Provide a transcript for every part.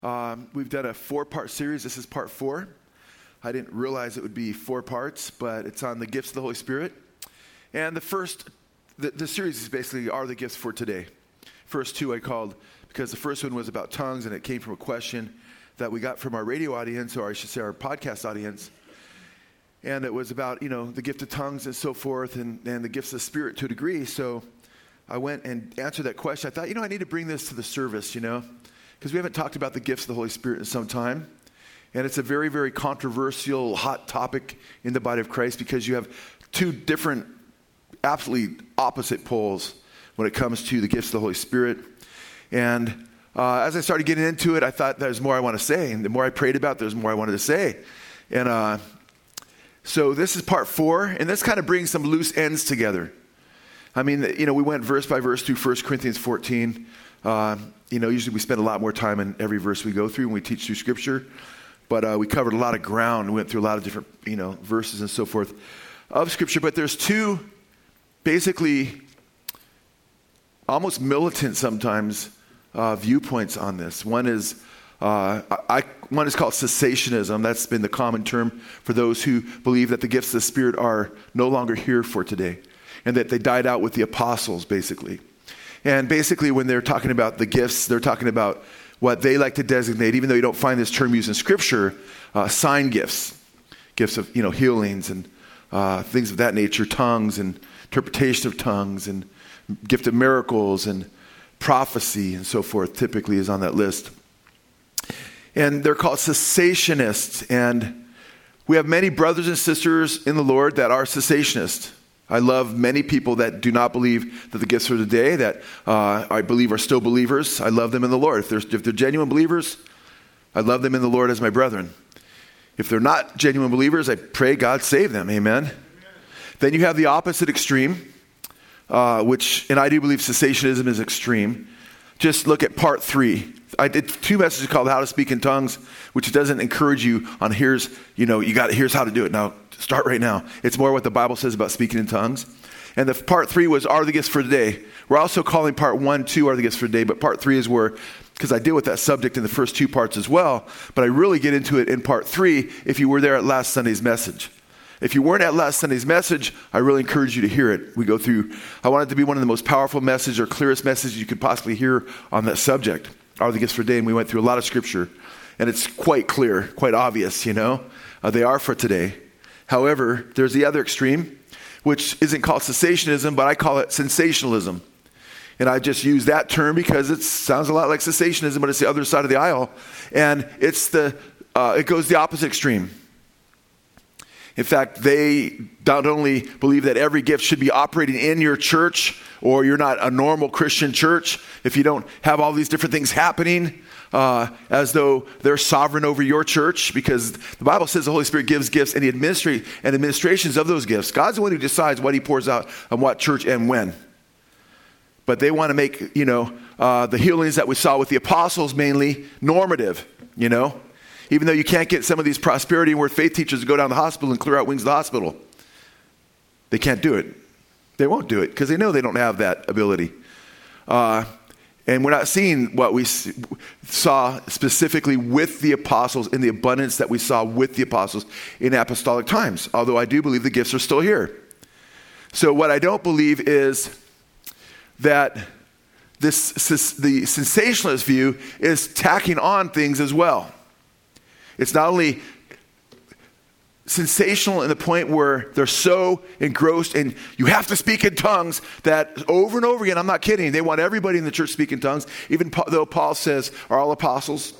We've done a 4-part series. This is part 4. I didn't realize it would be 4 parts, but it's on the gifts of the Holy Spirit. And the series is basically are the gifts for today. First 2 I called, because the first one was about tongues, and it came from a question that we got from our radio audience, or I should say our podcast audience. And it was about, the gift of tongues and so forth, and the gifts of the Spirit to a degree. So I went and answered that question. I thought, I need to bring this to the service, because we haven't talked about the gifts of the Holy Spirit in some time. And it's a very, very controversial, hot topic in the body of Christ, because you have 2 different, absolutely opposite poles when it comes to the gifts of the Holy Spirit. And as I started getting into it, I thought there's more I want to say. And the more I prayed about it, there's more I wanted to say. And so this is part 4, and this kind of brings some loose ends together. I mean, we went verse by verse through 1 Corinthians 14. Usually we spend a lot more time in every verse we go through when we teach through Scripture. But we covered a lot of ground. We went through a lot of different, verses and so forth of Scripture. But there's 2 basically almost militant sometimes viewpoints on this. One is called cessationism. That's been the common term for those who believe that the gifts of the Spirit are no longer here for today, and that they died out with the apostles, basically. And basically, when they're talking about the gifts, they're talking about what they like to designate, even though you don't find this term used in Scripture, sign gifts. Gifts of, healings and things of that nature, tongues and interpretation of tongues and gift of miracles and prophecy and so forth typically is on that list. And they're called cessationists. And we have many brothers and sisters in the Lord that are cessationists. I love many people that do not believe that the gifts are today, that I believe are still believers. I love them in the Lord. If they're genuine believers, I love them in the Lord as my brethren. If they're not genuine believers, I pray God save them. Amen. Amen. Then you have the opposite extreme, and I do believe cessationism is extreme. Just look at part 3. I did 2 messages called How to Speak in Tongues, which doesn't encourage you on here's how to do it. Now, start right now. It's more what the Bible says about speaking in tongues. And the part 3 was Are the Gifts for Today. We're also calling part 1, 2 Are the Gifts for Today, but part 3 is where, because I deal with that subject in the first 2 parts as well, but I really get into it in part 3 if you were there at last Sunday's message. If you weren't at last Sunday's message, I really encourage you to hear it. We go through, I want it to be one of the most powerful messages or clearest messages you could possibly hear on that subject. Are the Gifts for Today, and we went through a lot of Scripture, and it's quite clear, quite obvious, they are for today. However, there's the other extreme, which isn't called cessationism, but I call it sensationalism. And I just use that term because it sounds a lot like cessationism, but it's the other side of the aisle. And it goes the opposite extreme. In fact, they not only believe that every gift should be operating in your church, or you're not a normal Christian church if you don't have all these different things happening, as though they're sovereign over your church, because the Bible says the Holy Spirit gives gifts and the administrations of those gifts. God's the one who decides what he pours out on what church and when. But they want to make, the healings that we saw with the apostles mainly normative, Even though you can't get some of these prosperity and word faith teachers to go down the hospital and clear out wings of the hospital. They can't do it. They won't do it because they know they don't have that ability. And we're not seeing what we saw specifically with the apostles in the abundance that we saw with the apostles in apostolic times. Although I do believe the gifts are still here. So what I don't believe is that the sensationalist view is tacking on things as well. It's not only sensational in the point where they're so engrossed and you have to speak in tongues that over and over again, I'm not kidding, they want everybody in the church to speak in tongues, even though Paul says, are all apostles?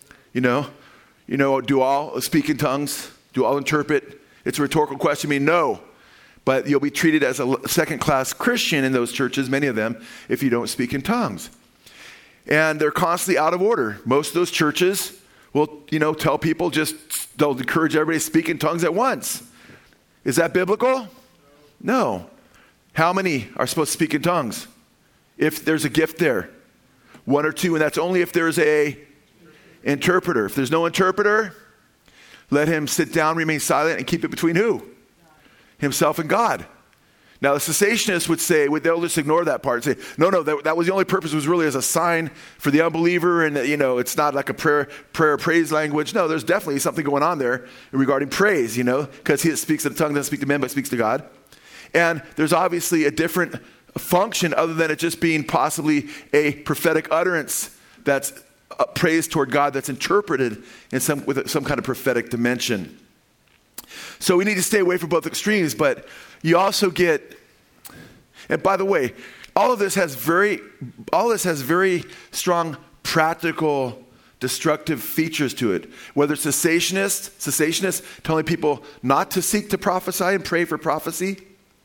Do all speak in tongues? Do all interpret? It's a rhetorical question. No. But you'll be treated as a second-class Christian in those churches, many of them, if you don't speak in tongues. And they're constantly out of order. Most of those churches will, tell people they'll encourage everybody to speak in tongues at once. Is that biblical? No. How many are supposed to speak in tongues? If there's a gift there. 1 or 2, and that's only if there's a interpreter. If there's no interpreter, let him sit down, remain silent, and keep it between who? Himself and God. Now, the cessationists would say, they'll just ignore that part and say, no, that was the only purpose, was really as a sign for the unbeliever, and it's not like a prayer praise language. No, there's definitely something going on there regarding praise, because he that speaks in a tongue doesn't speak to men, but speaks to God. And there's obviously a different function other than it just being possibly a prophetic utterance that's praise toward God that's interpreted with some kind of prophetic dimension. So we need to stay away from both extremes, but you also get, and by the way, all of this has very strong practical destructive features to it. Whether it's cessationists telling people not to seek to prophesy and pray for prophecy,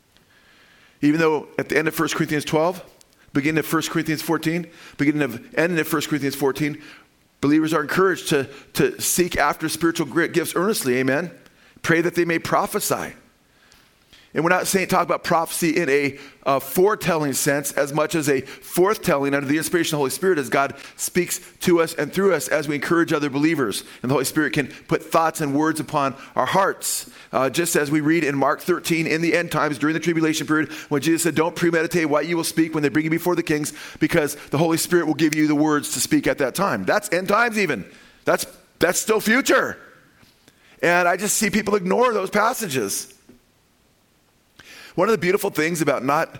even though at the end of 1 Corinthians 12, beginning of 1 Corinthians 14, ending of 1 Corinthians 14, believers are encouraged to seek after spiritual gifts earnestly, amen? Pray that they may prophesy. And we're not talk about prophecy in a foretelling sense as much as a forthtelling under the inspiration of the Holy Spirit as God speaks to us and through us as we encourage other believers. And the Holy Spirit can put thoughts and words upon our hearts. Just as we read in Mark 13, in the end times, during the tribulation period, when Jesus said, don't premeditate what you will speak when they bring you before the kings, because the Holy Spirit will give you the words to speak at that time. That's end times even. That's still future. And I just see people ignore those passages. One of the beautiful things about not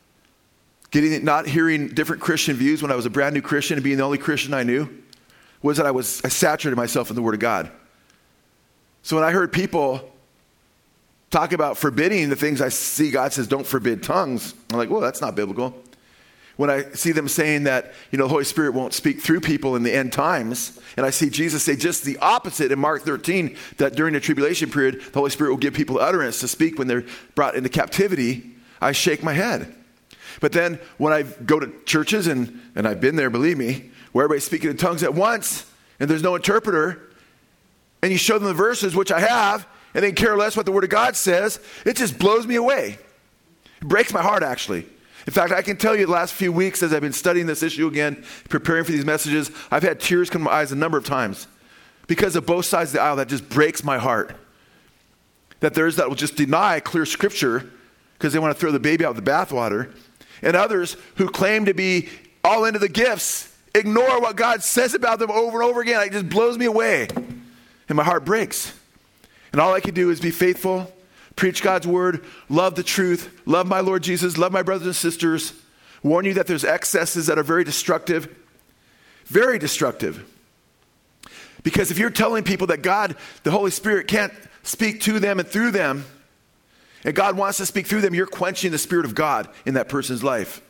hearing different Christian views when I was a brand new Christian and being the only Christian I knew was that I saturated myself in the Word of God. So when I heard people talk about forbidding the things I see God says don't forbid tongues, I'm like, well, that's not biblical. When I see them saying that, the Holy Spirit won't speak through people in the end times, and I see Jesus say just the opposite in Mark 13, that during the tribulation period, the Holy Spirit will give people utterance to speak when they're brought into captivity, I shake my head. But then when I go to churches, and I've been there, believe me, where everybody's speaking in tongues at once, and there's no interpreter, and you show them the verses, which I have, and they care less what the Word of God says, it just blows me away. It breaks my heart, actually. In fact, I can tell you the last few weeks as I've been studying this issue again, preparing for these messages, I've had tears come to my eyes a number of times because of both sides of the aisle. That just breaks my heart. That there's that will just deny clear Scripture because they want to throw the baby out with the bathwater, and others who claim to be all into the gifts ignore what God says about them over and over again. It just blows me away, and my heart breaks. And all I can do is be faithful, preach God's word, love the truth, love my Lord Jesus, love my brothers and sisters, warn you that there's excesses that are very destructive. Very destructive. Because if you're telling people that God, the Holy Spirit, can't speak to them and through them, and God wants to speak through them, you're quenching the Spirit of God in that person's life.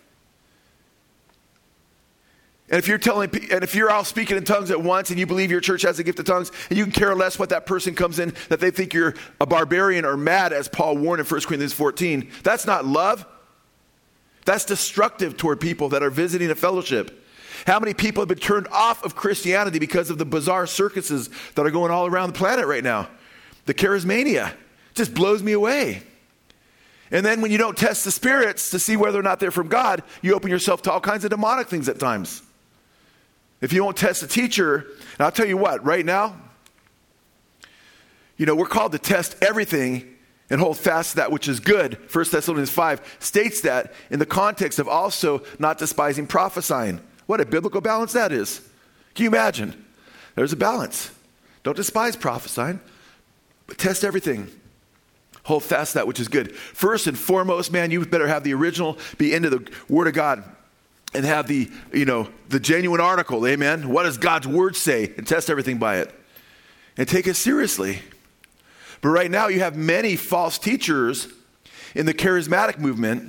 And if you're all speaking in tongues at once and you believe your church has a gift of tongues and you can care less what that person comes in, that they think you're a barbarian or mad, as Paul warned in 1 Corinthians 14, that's not love. That's destructive toward people that are visiting a fellowship. How many people have been turned off of Christianity because of the bizarre circuses that are going all around the planet right now? The charismania just blows me away. And then when you don't test the spirits to see whether or not they're from God, you open yourself to all kinds of demonic things at times. If you won't test a teacher, and I'll tell you what, right now, we're called to test everything and hold fast to that which is good. 1 Thessalonians 5 states that in the context of also not despising prophesying. What a biblical balance that is. Can you imagine? There's a balance. Don't despise prophesying, but test everything. Hold fast to that which is good. First and foremost, man, you better have the original, be into the Word of God. And have the genuine article, amen? What does God's word say? And test everything by it. And take it seriously. But right now you have many false teachers in the charismatic movement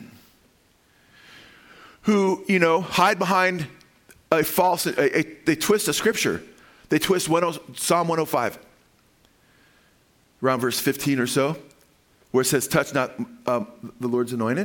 who, hide behind they twist a scripture. They twist Psalm 105. Around verse 15 or so. Where it says, touch not the Lord's anointed.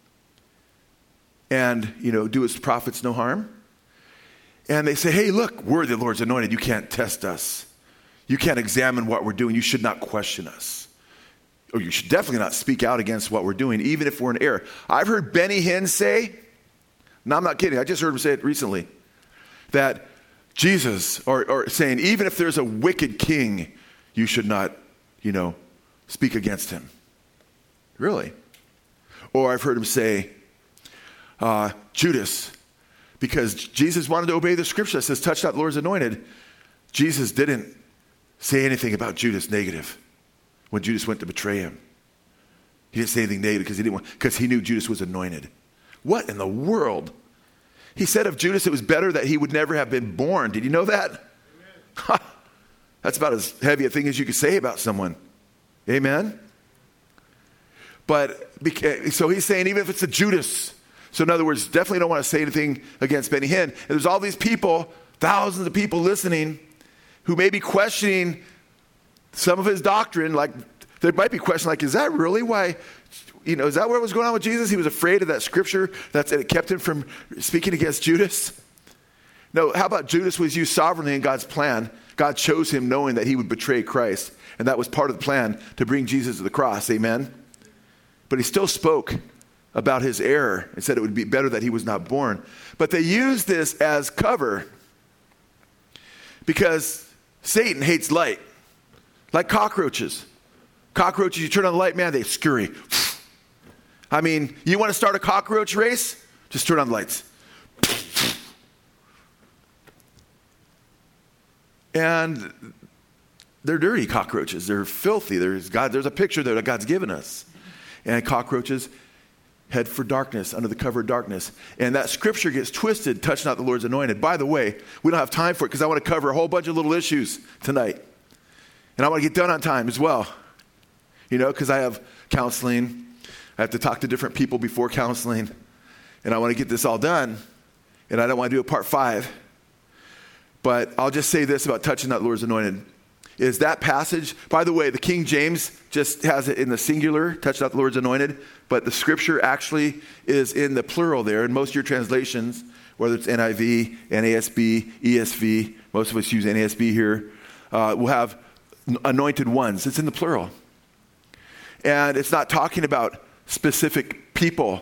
And, do his prophets no harm. And they say, hey, look, we're the Lord's anointed. You can't test us. You can't examine what we're doing. You should not question us. Or you should definitely not speak out against what we're doing, even if we're in error. I've heard Benny Hinn say, no, I'm not kidding. I just heard him say it recently, that Jesus, or saying, even if there's a wicked king, you should not, speak against him. Really? Or I've heard him say, Judas, because Jesus wanted to obey the scripture that says, touch not the Lord's anointed. Jesus didn't say anything about Judas negative when Judas went to betray him. He didn't say anything negative because he knew Judas was anointed. What in the world? He said of Judas it was better that he would never have been born. Did you know that? That's about as heavy a thing as you could say about someone. Amen? But, so he's saying even if it's a Judas. So in other words, definitely don't want to say anything against Benny Hinn. And there's all these people, thousands of people listening who may be questioning some of his doctrine. Like, there might be questions like, is that really why, is that what was going on with Jesus? He was afraid of that scripture that it kept him from speaking against Judas? No, how about Judas was used sovereignly in God's plan? God chose him knowing that he would betray Christ. And that was part of the plan to bring Jesus to the cross. Amen? But he still spoke about his error and said it would be better that he was not born. But they use this as cover because Satan hates light. Like cockroaches. Cockroaches, you turn on the light, man, they scurry. I mean, you want to start a cockroach race? Just turn on the lights. And they're dirty cockroaches. They're filthy. There's a picture there that God's given us. And cockroaches head for darkness, under the cover of darkness. And that scripture gets twisted, touch not the Lord's anointed. By the way, we don't have time for it because I want to cover a whole bunch of little issues tonight. And I want to get done on time as well. Because I have counseling. I have to talk to different people before counseling. And I want to get this all done. And I don't want to do a part 5. But I'll just say this about touching not the Lord's anointed. Is that passage, by the way, the King James just has it in the singular, touch not the Lord's anointed, but the scripture actually is in the plural there. In most of your translations, whether it's NIV, NASB, ESV, most of us use NASB here, will have anointed ones. It's in the plural. And it's not talking about specific people,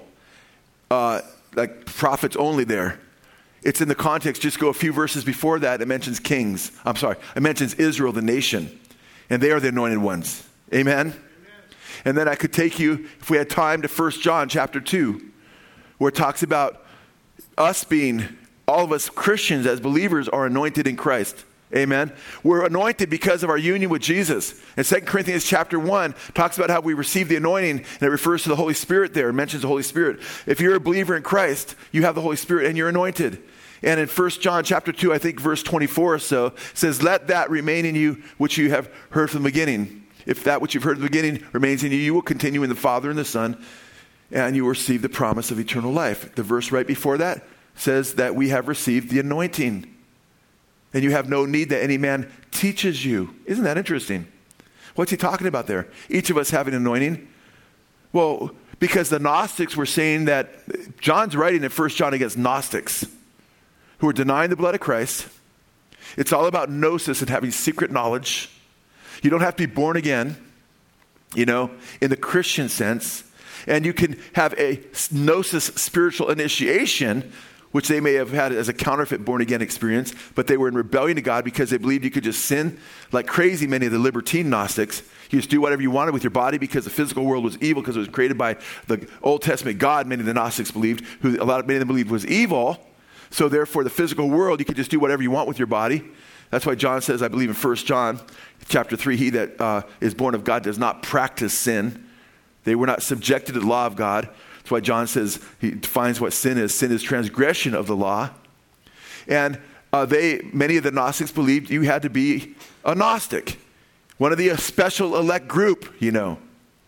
like prophets only there. It's in the context, just go a few verses before that, it mentions kings. It mentions Israel, the nation. And they are the anointed ones. Amen? Amen? And then I could take you, if we had time, to 1 John chapter 2, where it talks about us being, all of us Christians as believers are anointed in Christ. Amen? We're anointed because of our union with Jesus. And 2 Corinthians chapter 1 talks about how we receive the anointing, and it refers to the Holy Spirit there. It mentions the Holy Spirit. If you're a believer in Christ, you have the Holy Spirit and you're anointed. And in 1 John chapter 2, I think verse 24 or so, says, let that remain in you which you have heard from the beginning. If that which you've heard from the beginning remains in you, you will continue in the Father and the Son, and you will receive the promise of eternal life. The verse right before that says that we have received the anointing. And you have no need that any man teaches you. Isn't that interesting? What's he talking about there? Each of us having anointing. Well, because the Gnostics were saying that, John's writing in 1 John against Gnostics who are denying the blood of Christ. It's all about gnosis and having secret knowledge. You don't have to be born again, in the Christian sense. And you can have a gnosis spiritual initiation, which they may have had as a counterfeit born-again experience, but they were in rebellion to God because they believed you could just sin like crazy, many of the libertine Gnostics. You just do whatever you wanted with your body because the physical world was evil because it was created by the Old Testament God, many of the Gnostics believed, many of them believed was evil. So therefore, the physical world, you could just do whatever you want with your body. That's why John says, I believe in 1 John chapter 3, he that is born of God does not practice sin. They were not subjected to the law of God. That's why John says, he defines what sin is. Sin is transgression of the law. And many of the Gnostics believed you had to be a Gnostic, one of the special elect group, And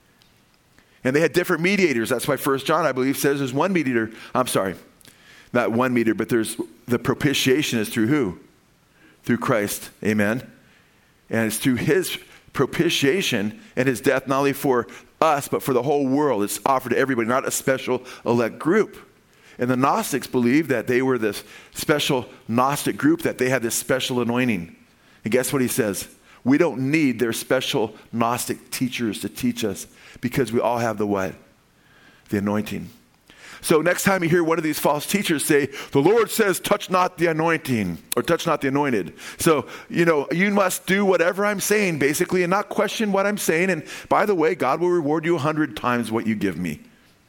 they had different mediators. That's why 1 John, I believe, says there's one mediator. I'm sorry, not one mediator, but there's the propitiation is through who? Through Christ. Amen? And it's through his propitiation and his death, not only for us, but for the whole world. It's offered to everybody, not a special elect group. And the Gnostics believed that they were this special Gnostic group, that they had this special anointing. And guess what he says? We don't need their special Gnostic teachers to teach us because we all have the what? The anointing. So next time you hear one of these false teachers say, the Lord says, touch not the anointing, or touch not the anointed. So, you must do whatever I'm saying, basically, and not question what I'm saying. And by the way, God will reward you 100 times what you give me.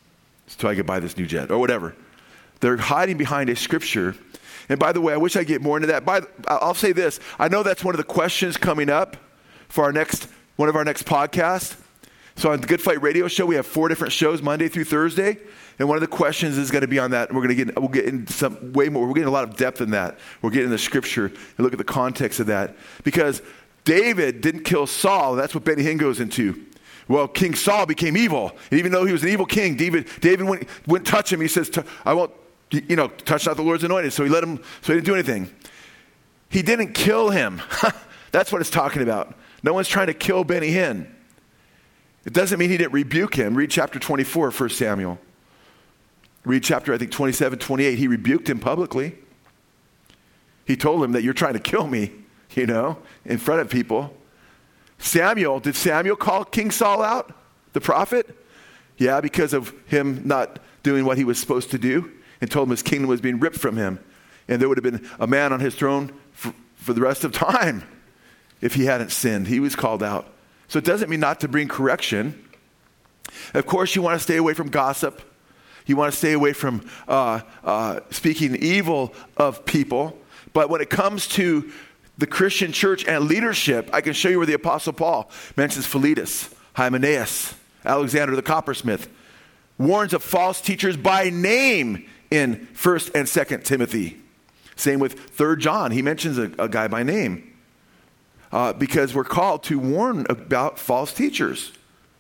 until I could buy this new jet or whatever. They're hiding behind a scripture. And by the way, I wish I'd get more into that. I'll say this. I know that's one of the questions coming up for one of our next podcasts. So on the Good Fight Radio Show, we have 4 different shows, Monday through Thursday. And one of the questions is going to be on that. And we'll get into some way more. We're getting a lot of depth in that. We'll get in the scripture and look at the context of that. Because David didn't kill Saul. And that's what Benny Hinn goes into. Well, King Saul became evil. And even though he was an evil king, David wouldn't touch him. He says, I won't, touch not the Lord's anointed. So he didn't do anything. He didn't kill him. That's what it's talking about. No one's trying to kill Benny Hinn. It doesn't mean he didn't rebuke him. Read chapter 24 of 1 Samuel. Read chapter, 27, 28. He rebuked him publicly. He told him that you're trying to kill me, in front of people. Did Samuel call King Saul out, the prophet? Yeah, because of him not doing what he was supposed to do, and told him his kingdom was being ripped from him. And there would have been a man on his throne for the rest of time if he hadn't sinned. He was called out. So it doesn't mean not to bring correction. Of course, you want to stay away from gossip. You want to stay away from speaking evil of people. But when it comes to the Christian church and leadership, I can show you where the Apostle Paul mentions Philetus, Hymenaeus, Alexander the coppersmith, warns of false teachers by name in 1st and 2nd Timothy. Same with 3rd John. He mentions a guy by name because we're called to warn about false teachers.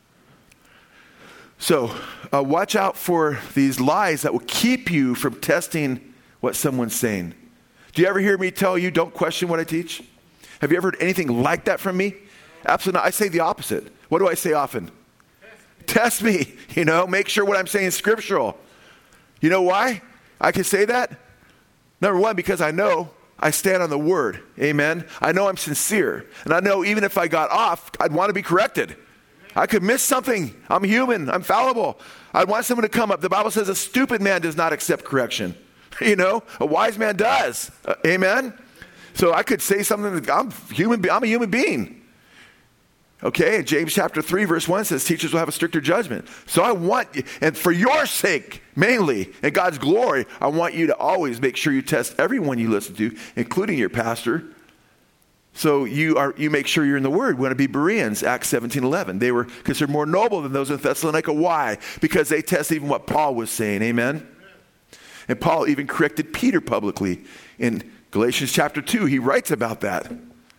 So watch out for these lies that will keep you from testing what someone's saying. Do you ever hear me tell you, don't question what I teach? Have you ever heard anything like that from me? Absolutely not. I say the opposite. What do I say often? Test me. Make sure what I'm saying is scriptural. You know why I can say that? Number one, because I know I stand on the word. Amen. I know I'm sincere. And I know even if I got off, I'd want to be corrected. I could miss something. I'm human. I'm fallible. I'd want someone to come up. The Bible says a stupid man does not accept correction. A wise man does. Amen? So I could say something that I'm a human being. Okay, and James chapter 3 verse 1 says teachers will have a stricter judgment. So I want you, and for your sake mainly, and God's glory, I want you to always make sure you test everyone you listen to, including your pastor. So you make sure you're in the Word. We want to be Bereans, Acts 17:11. They were considered more noble than those in Thessalonica. Why? Because they tested even what Paul was saying. Amen? And Paul even corrected Peter publicly. In Galatians chapter 2, he writes about that.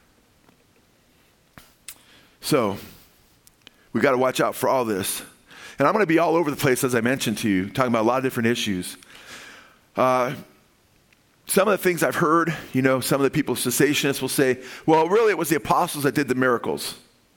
So we got to watch out for all this. And I'm going to be all over the place, as I mentioned to you, talking about a lot of different issues. Some of the things I've heard, some of the people, cessationists, will say, well, really it was the apostles that did the miracles.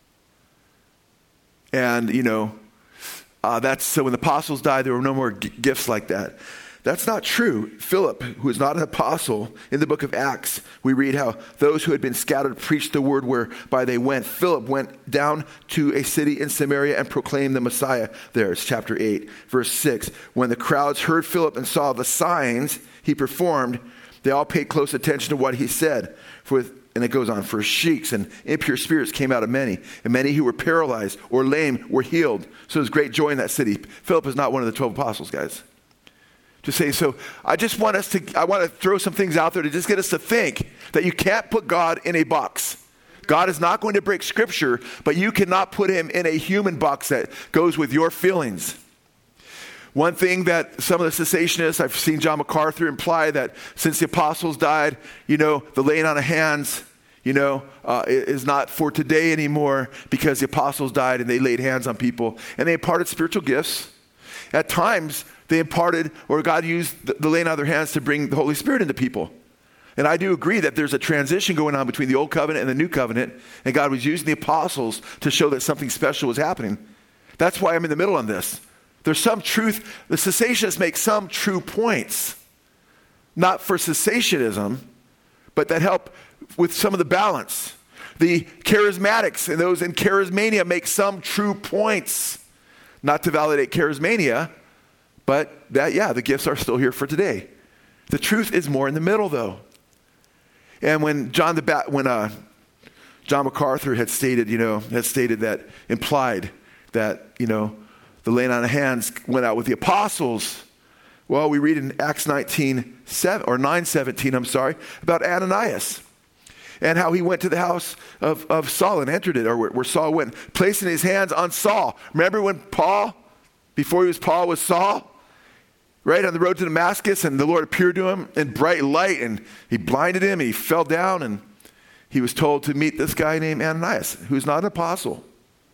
And, that's so when the apostles died, there were no more gifts like that. That's not true. Philip, who is not an apostle, in the book of Acts, we read how those who had been scattered preached the word whereby they went. Philip went down to a city in Samaria and proclaimed the Messiah there. It's chapter 8, verse 6. When the crowds heard Philip and saw the signs he performed, they all paid close attention to what he said. And it goes on, for sheiks and impure spirits came out of many, and many who were paralyzed or lame were healed. So there's great joy in that city. Philip is not one of the 12 apostles, guys. To say, so I want to throw some things out there to just get us to think that you can't put God in a box. God is not going to break scripture, but you cannot put him in a human box that goes with your feelings. One thing that some of the cessationists, I've seen John MacArthur imply that since the apostles died, the laying on of hands, is not for today anymore because the apostles died and they laid hands on people and they imparted spiritual gifts. At times, they imparted, or God used the laying on of their hands to bring the Holy Spirit into people. And I do agree that there's a transition going on between the old covenant and the new covenant, and God was using the apostles to show that something special was happening. That's why I'm in the middle on this. There's some truth. The cessationists make some true points, not for cessationism, but that help with some of the balance. The charismatics and those in charismania make some true points, not to validate charismania, but that, the gifts are still here for today. The truth is more in the middle, though. And when John MacArthur had stated that, implied that, the laying on of hands went out with the apostles. Well, we read in Acts 9:17, about Ananias and how he went to the house of Saul and entered it, or where Saul went, placing his hands on Saul. Remember when Paul, before he was Paul, was Saul? Right on the road to Damascus, and the Lord appeared to him in bright light, and he blinded him, and he fell down, and he was told to meet this guy named Ananias, who's not an apostle.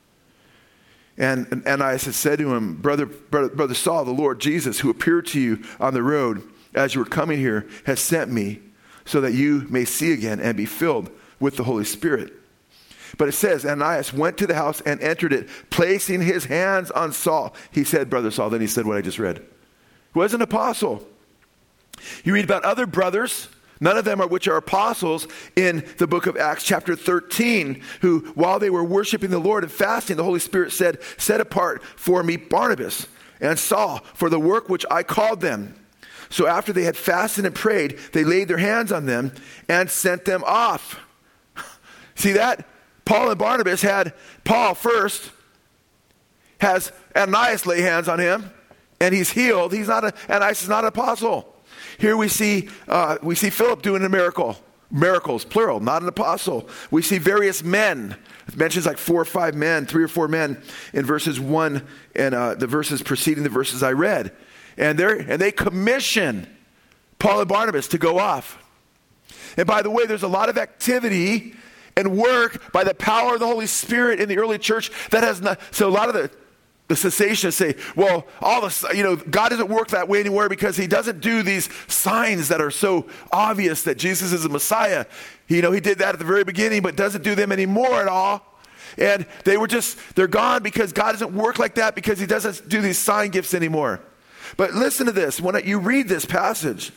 And Ananias had said to him, Brother Saul, the Lord Jesus, who appeared to you on the road as you were coming here, has sent me so that you may see again and be filled with the Holy Spirit. But it says, Ananias went to the house and entered it, placing his hands on Saul. He said, Brother Saul. Then he said what I just read. He was an apostle. You read about other brothers, none of them are which are apostles, in the book of Acts chapter 13, who, while they were worshiping the Lord and fasting, the Holy Spirit said, set apart for me Barnabas and Saul for the work which I called them. So after they had fasted and prayed, they laid their hands on them and sent them off. See that? Paul and Barnabas had Paul first, has Ananias lay hands on him, and he's healed. Ananias is not an apostle. Here we see Philip doing a miracle. Miracles, plural, not an apostle. We see various men. It mentions like 4 or 5 men, 3 or 4 men in verses 1 and the verses preceding the verses I read. And they commission Paul and Barnabas to go off. And by the way, there's a lot of activity and work by the power of the Holy Spirit in the early church that has not. So a lot of the cessationists say, well, God doesn't work that way anymore because he doesn't do these signs that are so obvious that Jesus is the Messiah. He did that at the very beginning, but doesn't do them anymore at all. And they're gone because God doesn't work like that because he doesn't do these sign gifts anymore. But listen to this. When you read this passage,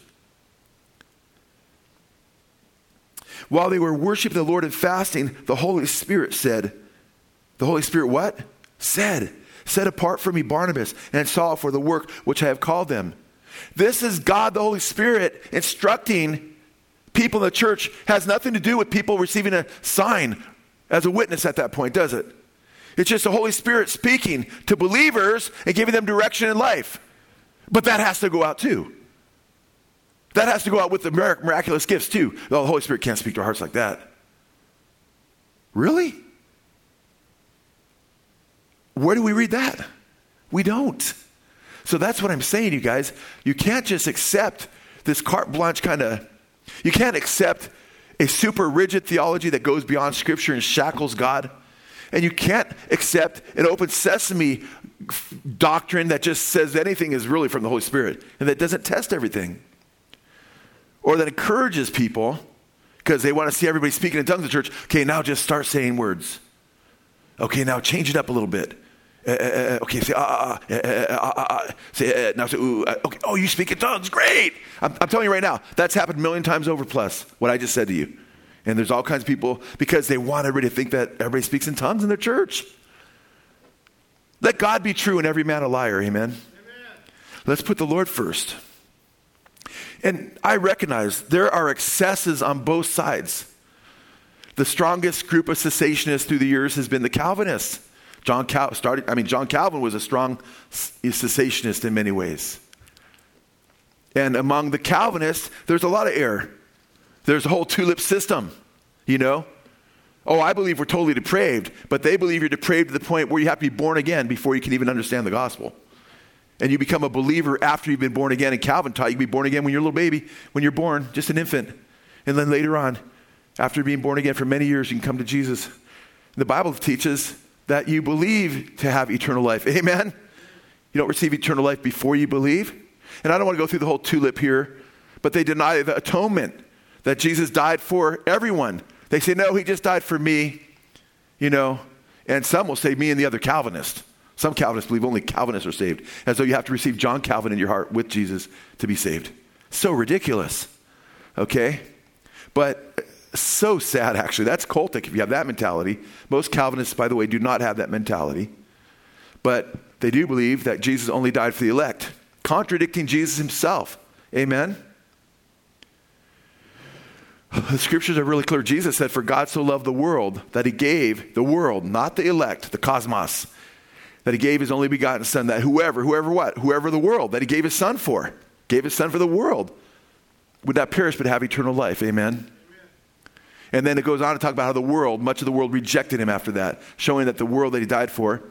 while they were worshiping the Lord and fasting, the Holy Spirit said, the Holy Spirit what? Said, set apart for me Barnabas and Saul for the work which I have called them. This is God, the Holy Spirit, instructing people in the church. Has nothing to do with people receiving a sign as a witness at that point, does it? It's just the Holy Spirit speaking to believers and giving them direction in life. But that has to go out too. That has to go out with the miraculous gifts too. The Holy Spirit can't speak to our hearts like that. Really? Where do we read that? We don't. So that's what I'm saying, you guys. You can't just accept this carte blanche you can't accept a super rigid theology that goes beyond Scripture and shackles God. And you can't accept an open sesame doctrine that just says anything is really from the Holy Spirit and that doesn't test everything. Or that encourages people because they want to see everybody speaking in tongues in church. Okay, now just start saying words. Okay, now change it up a little bit. Okay, say now say ooh. Okay, oh, you speak in tongues, great. I'm telling you right now, that's happened a million times over plus what I just said to you. And there's all kinds of people because they want everybody to think that everybody speaks in tongues in their church. Let God be true and every man a liar, amen? Let's put the Lord first. And I recognize there are excesses on both sides. The strongest group of cessationists through the years has been the Calvinists. John Calvin was a strong cessationist in many ways. And among the Calvinists, there's a lot of error. There's a whole tulip system, Oh, I believe we're totally depraved, but they believe you're depraved to the point where you have to be born again before you can even understand the gospel. And you become a believer after you've been born again. And Calvin taught you to be born again when you're a little baby, when you're born, just an infant. And then later on, after being born again for many years, you can come to Jesus. The Bible teaches that you believe to have eternal life. Amen? You don't receive eternal life before you believe. And I don't want to go through the whole tulip here, but they deny the atonement, that Jesus died for everyone. They say, no, he just died for me, And some will say me and the other Calvinist. Some Calvinists believe only Calvinists are saved, as though you have to receive John Calvin in your heart with Jesus to be saved. So ridiculous, okay? But so sad, actually. That's cultic if you have that mentality. Most Calvinists, by the way, do not have that mentality. But they do believe that Jesus only died for the elect, contradicting Jesus himself. Amen? The scriptures are really clear. Jesus said, for God so loved the world that he gave the world, not the elect, the cosmos, that he gave his only begotten son, that whoever what? Whoever the world, that he gave his son for the world, would not perish but have eternal life. Amen. And then it goes on to talk about how much of the world rejected him after that, showing that the world that he died for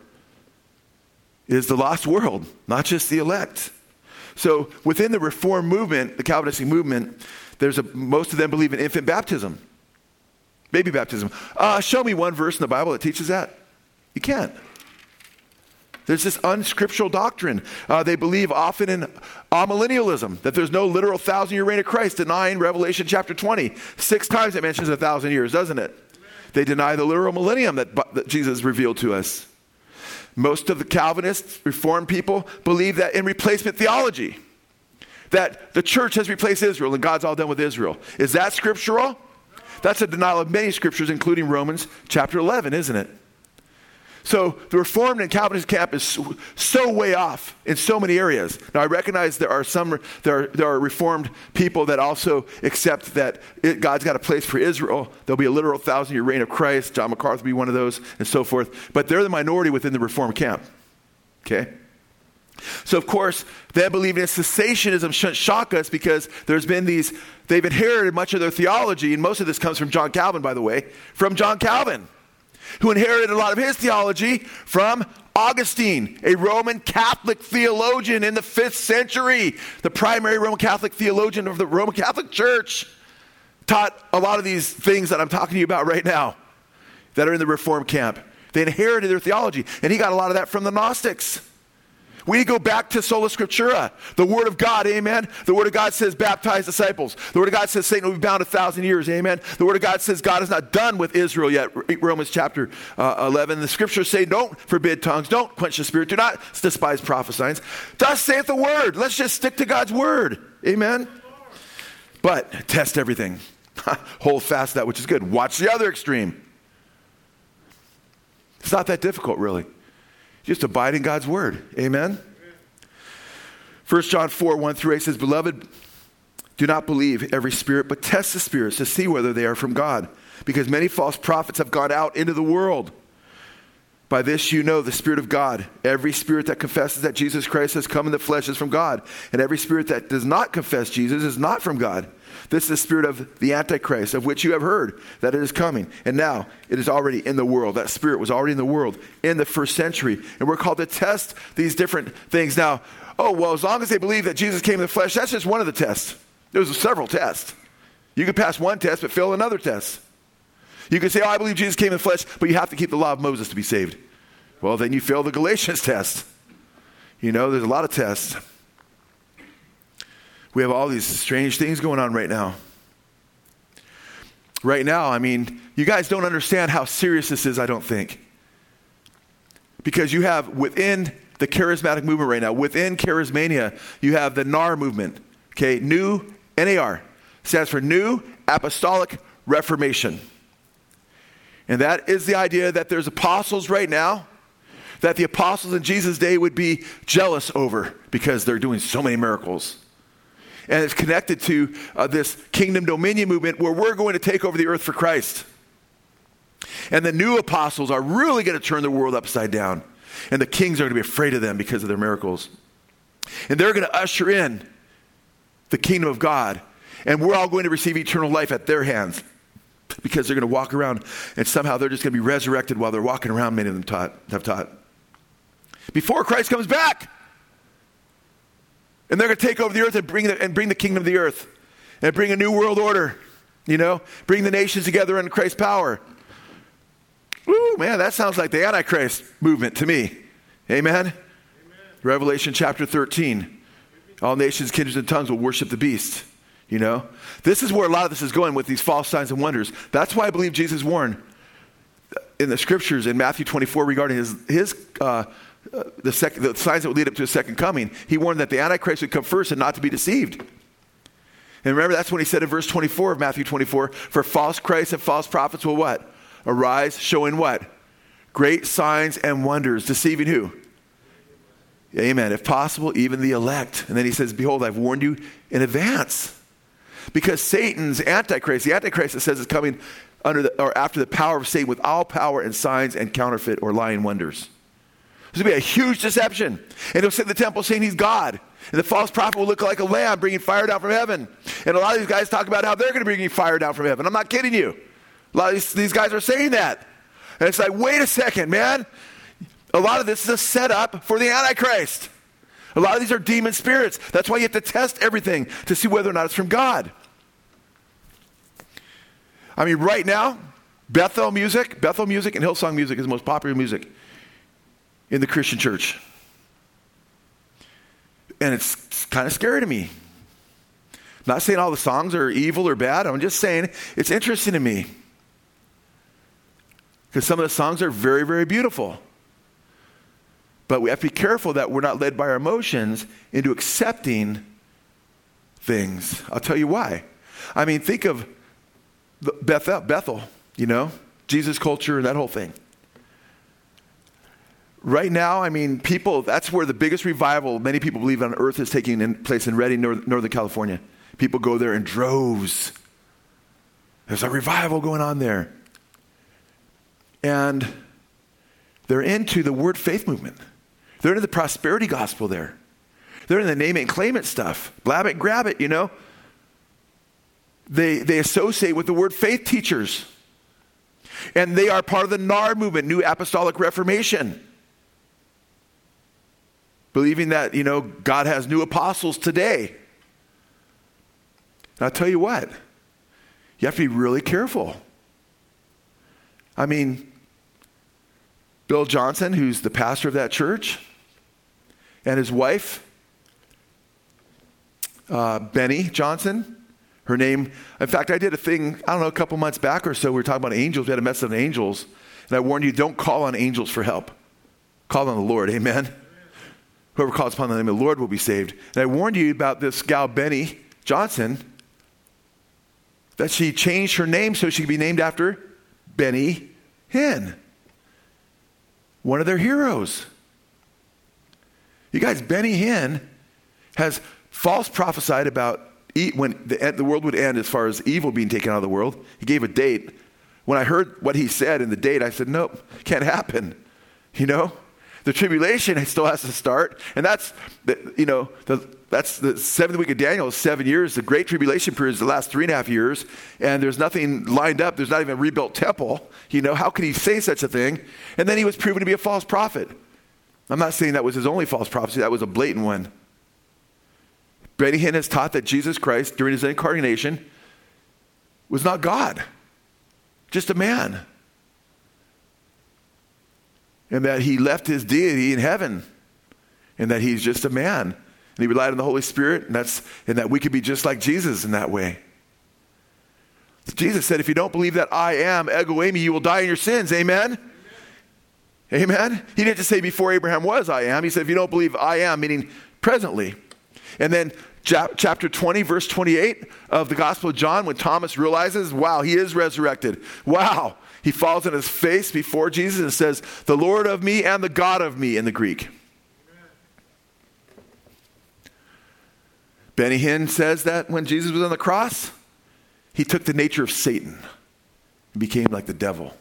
is the lost world, not just the elect. So within the Reformed movement, the Calvinistic movement, most of them believe in infant baptism, baby baptism. Show me one verse in the Bible that teaches that. You can't. There's this unscriptural doctrine. They believe often in amillennialism, that there's no literal 1,000-year reign of Christ, denying Revelation chapter 20. 6 times it mentions 1,000 years, doesn't it? They deny the literal millennium that Jesus revealed to us. Most of the Calvinists, Reformed people, believe that in replacement theology, that the church has replaced Israel and God's all done with Israel. Is that scriptural? That's a denial of many scriptures, including Romans chapter 11, isn't it? So the Reformed and Calvinist camp is so way off in so many areas. Now I recognize there are Reformed people that also accept that God's got a place for Israel. There'll be a literal 1,000-year reign of Christ. John MacArthur will be one of those, and so forth. But they're the minority within the Reformed camp. Okay? So of course, them believing in cessationism shouldn't shock us, because they've inherited much of their theology, and most of this comes from John Calvin, by the way, from John Calvin, who inherited a lot of his theology from Augustine, a Roman Catholic theologian in the 5th century. The primary Roman Catholic theologian of the Roman Catholic Church taught a lot of these things that I'm talking to you about right now that are in the Reformed camp. They inherited their theology, and he got a lot of that from the Gnostics. We go back to sola scriptura, the Word of God, amen? The Word of God says baptize disciples. The Word of God says Satan will be bound 1,000 years, amen? The Word of God says God is not done with Israel yet, Romans chapter 11. The scriptures say don't forbid tongues, don't quench the spirit, do not despise prophesying. Thus saith the Word. Let's just stick to God's Word, amen? But test everything. Hold fast that which is good. Watch the other extreme. It's not that difficult, really. Just abide in God's word. Amen? 1 John 4, 1-8 says, Beloved, do not believe every spirit, but test the spirits to see whether they are from God. Because many false prophets have gone out into the world. By this you know the Spirit of God. Every spirit that confesses that Jesus Christ has come in the flesh is from God. And every spirit that does not confess Jesus is not from God. This is the spirit of the Antichrist, of which you have heard that it is coming. And now it is already in the world. That spirit was already in the world in the 1st century. And we're called to test these different things. Now, as long as they believe that Jesus came in the flesh, that's just one of the tests. There's several tests. You could pass one test but fail another test. You could say, I believe Jesus came in the flesh, but you have to keep the law of Moses to be saved. Well, then you fail the Galatians test. There's a lot of tests. We have all these strange things going on right now. Right now, you guys don't understand how serious this is, I don't think. Because you have within the charismatic movement right now, within charismania, you have the NAR movement. Okay, New, N-A-R, stands for New Apostolic Reformation. And that is the idea that there's apostles right now that the apostles in Jesus' day would be jealous over because they're doing so many miracles. And it's connected to this kingdom dominion movement where we're going to take over the earth for Christ. And the new apostles are really going to turn the world upside down. And the kings are going to be afraid of them because of their miracles. And they're going to usher in the kingdom of God. And we're all going to receive eternal life at their hands. Because they're going to walk around and somehow they're just going to be resurrected while they're walking around, many of them have taught. Before Christ comes back. And they're going to take over the earth and bring the kingdom of the earth. And bring a new world order. Bring the nations together under Christ's power. Woo, man, that sounds like the Antichrist movement to me. Amen? Amen. Revelation chapter 13. All nations, kindreds, and tongues will worship the beast. This is where a lot of this is going with these false signs and wonders. That's why I believe Jesus warned in the scriptures in Matthew 24 regarding the signs that would lead up to his second coming. He warned that the Antichrist would come first and not to be deceived. And remember, that's when he said in verse 24 of Matthew 24, for false Christs and false prophets will what? Arise, showing what? Great signs and wonders, deceiving who? Amen. If possible, even the elect. And then he says, behold, I've warned you in advance. Because Satan's Antichrist, the Antichrist it says is coming after the power of Satan with all power and signs and counterfeit or lying wonders. There's going to be a huge deception. And he'll sit in the temple saying he's God. And the false prophet will look like a lamb bringing fire down from heaven. And a lot of these guys talk about how they're going to bring fire down from heaven. I'm not kidding you. A lot of these guys are saying that. And it's like, wait a second, man. A lot of this is a setup for the Antichrist. A lot of these are demon spirits. That's why you have to test everything to see whether or not it's from God. I mean, right now, Bethel music and Hillsong music is the most popular music in the Christian church. And it's kind of scary to me. I'm not saying all the songs are evil or bad. I'm just saying it's interesting to me. Because some of the songs are very, very beautiful. But we have to be careful that we're not led by our emotions into accepting things. I'll tell you why. I mean, think of Bethel, Jesus culture and that whole thing. Right now, I mean, that's where the biggest revival many people believe on earth is taking place in Redding, Northern California. People go there in droves. There's a revival going on there. And they're into the word faith movement. They're into the prosperity gospel there. They're in the name it and claim it stuff. Blab it, grab it, They associate with the word faith teachers. And they are part of the NAR movement, New Apostolic Reformation. Believing that, God has new apostles today. And I'll tell you what, you have to be really careful. I mean, Bill Johnson, who's the pastor of that church, and his wife, Benny Johnson, her name, in fact, I did a thing, a couple months back or so, we were talking about angels, we had a message on angels, and I warned you, don't call on angels for help. Call on the Lord, amen? Whoever calls upon the name of the Lord will be saved. And I warned you about this gal, Benny Johnson, that she changed her name so she could be named after Benny Hinn, one of their heroes. You guys, Benny Hinn has false prophesied about when the world would end as far as evil being taken out of the world. He gave a date. When I heard what he said in the date, I said, nope, can't happen. The tribulation still has to start. And that's the seventh week of Daniel is 7 years. The great tribulation period is the last 3.5 years. And there's nothing lined up. There's not even a rebuilt temple. How could he say such a thing? And then he was proven to be a false prophet. I'm not saying that was his only false prophecy. That was a blatant one. Benny Hinn has taught that Jesus Christ, during his incarnation, was not God, just a man. And that he left his deity in heaven, and that he's just a man. And he relied on the Holy Spirit, and that we could be just like Jesus in that way. Jesus said, if you don't believe that I am, ego eimi, you will die in your sins. Amen? Amen? He didn't just say before Abraham was, I am. He said, if you don't believe I am, meaning presently. And then chapter 20, verse 28 of the Gospel of John, when Thomas realizes, wow, he is resurrected. Wow. He falls on his face before Jesus and says, the Lord of me and the God of me in the Greek. Amen. Benny Hinn says that when Jesus was on the cross, he took the nature of Satan and became like the devil.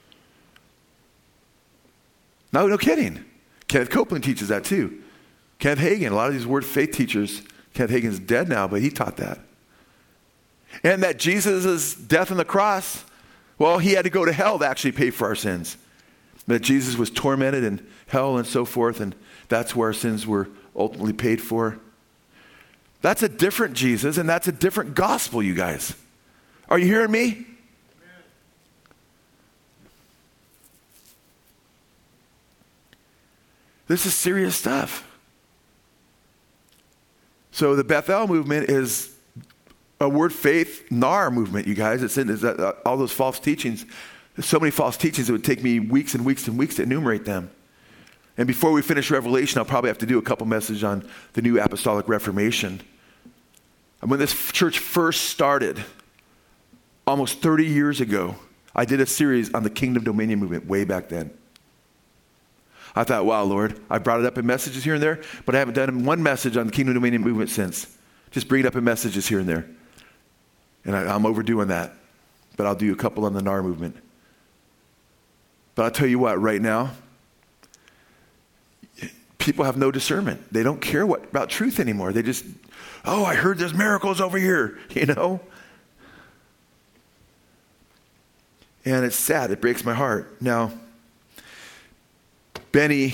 No kidding. Kenneth Copeland teaches that too. Kenneth Hagin, a lot of these word faith teachers, Kenneth Hagin's dead now, but he taught that. And that Jesus' death on the cross, well, he had to go to hell to actually pay for our sins. That Jesus was tormented in hell and so forth, and that's where our sins were ultimately paid for. That's a different Jesus, and that's a different gospel, you guys. Are you hearing me? Amen. This is serious stuff. So the Bethel movement is a word faith NAR movement, you guys. It's all those false teachings. There's so many false teachings, it would take me weeks and weeks and weeks to enumerate them. And before we finish Revelation, I'll probably have to do a couple messages on the New Apostolic Reformation. And when this church first started, almost 30 years ago, I did a series on the Kingdom Dominion movement way back then. I thought, wow, Lord, I brought it up in messages here and there, but I haven't done one message on the Kingdom Dominion movement since. Just bring it up in messages here and there. And I'm overdoing that. But I'll do a couple on the NAR movement. But I'll tell you what, right now, people have no discernment. They don't care about truth anymore. They just, oh, I heard there's miracles over here, you know? And it's sad. It breaks my heart. Now, Benny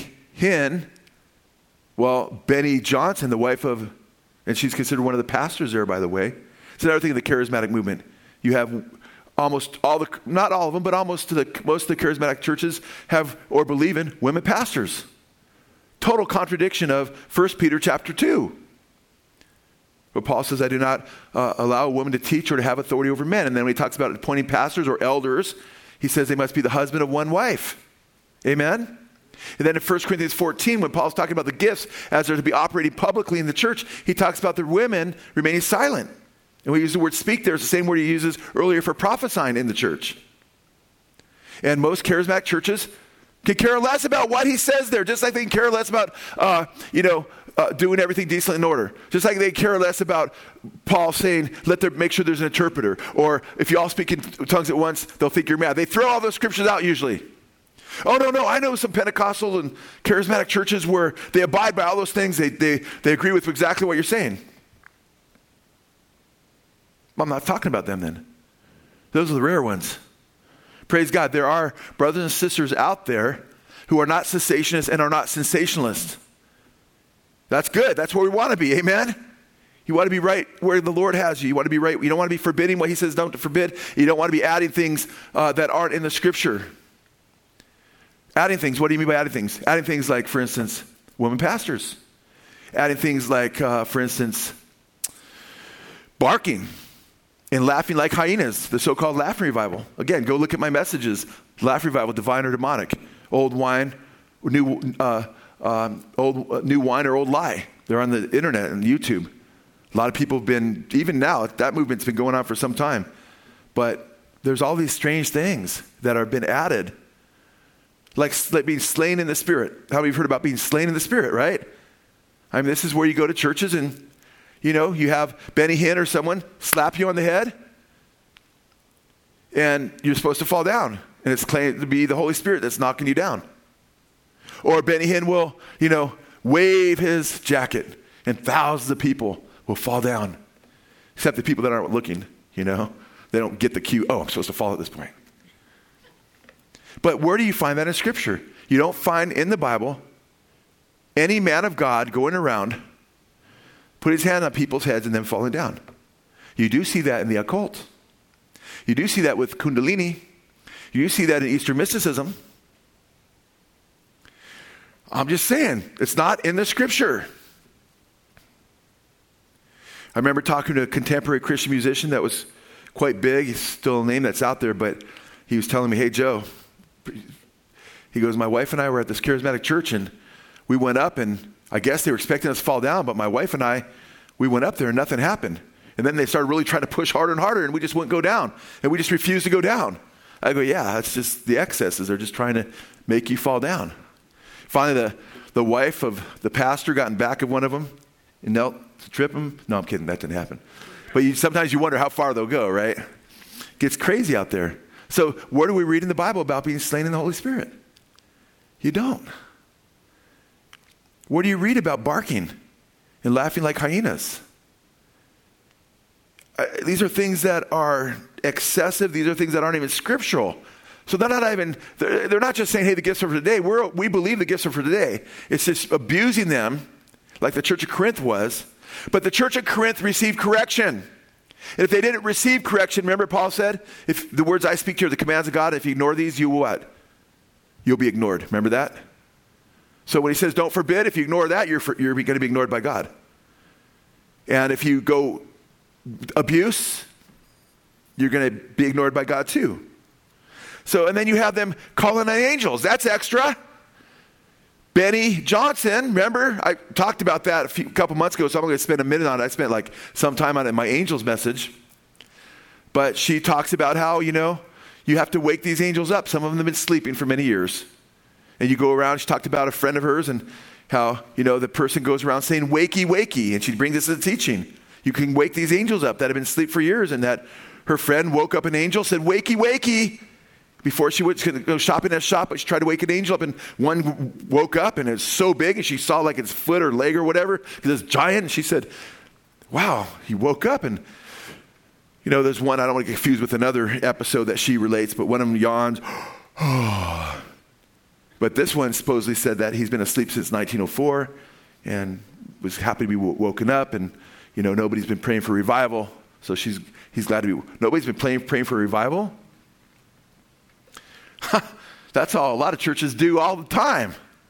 Johnson, the wife of, and she's considered one of the pastors there, by the way. It's another thing in the charismatic movement. You have almost all the, not all of them, but most of the charismatic churches have or believe in women pastors. Total contradiction of 1 Peter chapter 2. But Paul says, I do not allow a woman to teach or to have authority over men. And then when he talks about appointing pastors or elders, he says they must be the husband of one wife. Amen? And then in 1 Corinthians 14, when Paul's talking about the gifts as they're to be operating publicly in the church, he talks about the women remaining silent. And we use the word speak there. It's the same word he uses earlier for prophesying in the church. And most charismatic churches can care less about what he says there, just like they can care less about, doing everything decently in order. Just like they care less about Paul saying, make sure there's an interpreter. Or if you all speak in tongues at once, they'll think you're mad. They throw all those scriptures out usually. Oh, no, I know some Pentecostal and charismatic churches where they abide by all those things. They agree with exactly what you're saying. I'm not talking about them then. Those are the rare ones. Praise God. There are brothers and sisters out there who are not cessationists and are not sensationalists. That's good. That's where we want to be. Amen? You want to be right where the Lord has you. You want to be right. You don't want to be forbidding what he says don't forbid. You don't want to be adding things that aren't in the scripture. Adding things. What do you mean by adding things? Adding things like, for instance, women pastors. Adding things like, for instance, barking and laughing like hyenas, the so-called laughing revival. Again, go look at my messages. Laugh revival, divine or demonic. Old wine, new wine or old lie. They're on the internet and YouTube. A lot of people have been, even now, that movement's been going on for some time. But there's all these strange things that have been added. Like being slain in the Spirit. How many have heard about being slain in the Spirit, right? I mean, this is where you go to churches and, you have Benny Hinn or someone slap you on the head and you're supposed to fall down. And it's claimed to be the Holy Spirit that's knocking you down. Or Benny Hinn will, wave his jacket and thousands of people will fall down. Except the people that aren't looking, They don't get the cue, oh, I'm supposed to fall at this point. But where do you find that in Scripture? You don't find in the Bible any man of God going around, put his hand on people's heads and then falling down. You do see that in the occult. You do see that with Kundalini. You do see that in Eastern mysticism. I'm just saying, it's not in the Scripture. I remember talking to a contemporary Christian musician that was quite big. He's still a name that's out there, but he was telling me, hey, Joe, he goes, my wife and I were at this charismatic church and we went up and I guess they were expecting us to fall down, but my wife and I, we went up there and nothing happened. And then they started really trying to push harder and harder and we just wouldn't go down. And we just refused to go down. I go, yeah, that's just the excesses. They're just trying to make you fall down. Finally, the wife of the pastor got in back of one of them and knelt to trip him. No, I'm kidding. That didn't happen. But sometimes you wonder how far they'll go, right? It gets crazy out there. So where do we read in the Bible about being slain in the Holy Spirit? You don't. Where do you read about barking and laughing like hyenas? These are things that are excessive. These are things that aren't even scriptural. So they're not just saying, hey, the gifts are for today. We believe the gifts are for today. It's just abusing them like the church of Corinth was. But the church of Corinth received correction. And if they didn't receive correction, remember Paul said, if the words I speak to you are the commands of God, if you ignore these, you will what? You'll be ignored. Remember that? So when he says don't forbid, if you ignore that, you're going to be ignored by God. And if you go abuse, you're going to be ignored by God too. So, and then you have them calling on angels. That's extra. Benny Johnson, remember? I talked about that a couple months ago, so I'm going to spend a minute on it. I spent some time on it in my angels message. But she talks about how, you have to wake these angels up. Some of them have been sleeping for many years. And you go around, she talked about a friend of hers and how, the person goes around saying, wakey, wakey. And she brings this as a teaching. You can wake these angels up that have been asleep for years. And that her friend woke up an angel, said, wakey, wakey. before she was going to go shopping at a shop, but she tried to wake an angel up, and one woke up, and it's so big, and she saw like its foot or leg or whatever, this giant, and she said, wow, he woke up. And there's one, I don't want to get confused with another episode that she relates, but one of them yawns. But this one supposedly said that he's been asleep since 1904 and was happy to be woken up, and nobody's been praying for revival, so he's glad to be. Nobody's been praying for revival. That's all a lot of churches do all the time.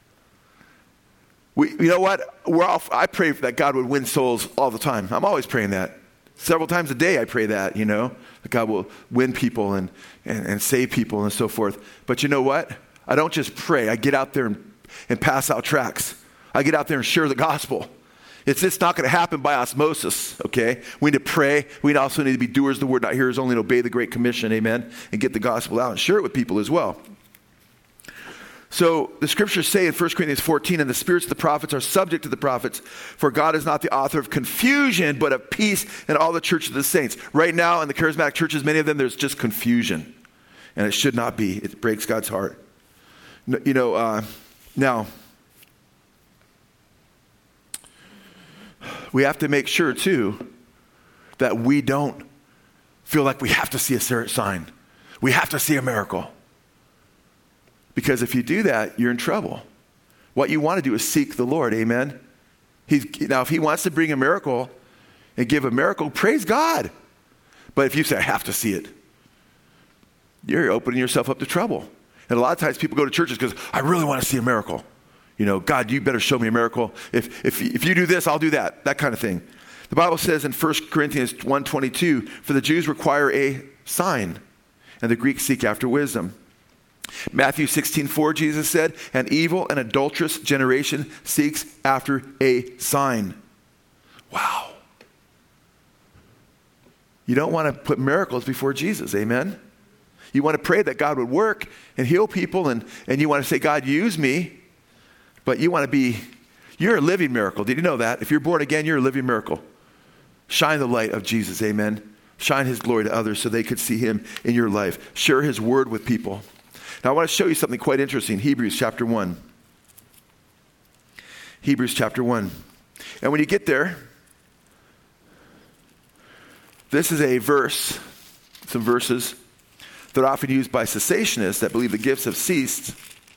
You know what? I pray that God would win souls all the time. I'm always praying that. Several times a day I pray that, that God will win people and save people and so forth. But you know what? I don't just pray. I get out there and pass out tracts. I get out there and share the gospel. It's just not going to happen by osmosis, okay? We need to pray. We also need to be doers of the word, not hearers only, and obey the Great Commission, amen? And get the gospel out and share it with people as well. So the scriptures say in 1 Corinthians 14, and the spirits of the prophets are subject to the prophets, for God is not the author of confusion, but of peace in all the churches of the saints. Right now in the charismatic churches, many of them, there's just confusion. And it should not be. It breaks God's heart. Now, we have to make sure, too, that we don't feel like we have to see a sign. We have to see a miracle. Because if you do that, you're in trouble. What you want to do is seek the Lord, amen? Now, if he wants to bring a miracle and give a miracle, praise God. But if you say, I have to see it, you're opening yourself up to trouble. And a lot of times people go to churches because I really want to see a miracle. God, you better show me a miracle. If you do this, I'll do that. That kind of thing. The Bible says in 1 Corinthians 1:22, for the Jews require a sign, and the Greeks seek after wisdom. Matthew 16:4, Jesus said, an evil and adulterous generation seeks after a sign. Wow. You don't want to put miracles before Jesus, amen? You want to pray that God would work and heal people, and you want to say, God, use me. But you're a living miracle. Did you know that? If you're born again, you're a living miracle. Shine the light of Jesus, amen? Shine his glory to others so they could see him in your life. Share his word with people. Now I want to show you something quite interesting. Hebrews chapter 1. Hebrews chapter 1. And when you get there, this is a verse, some verses that are often used by cessationists that believe the gifts have ceased.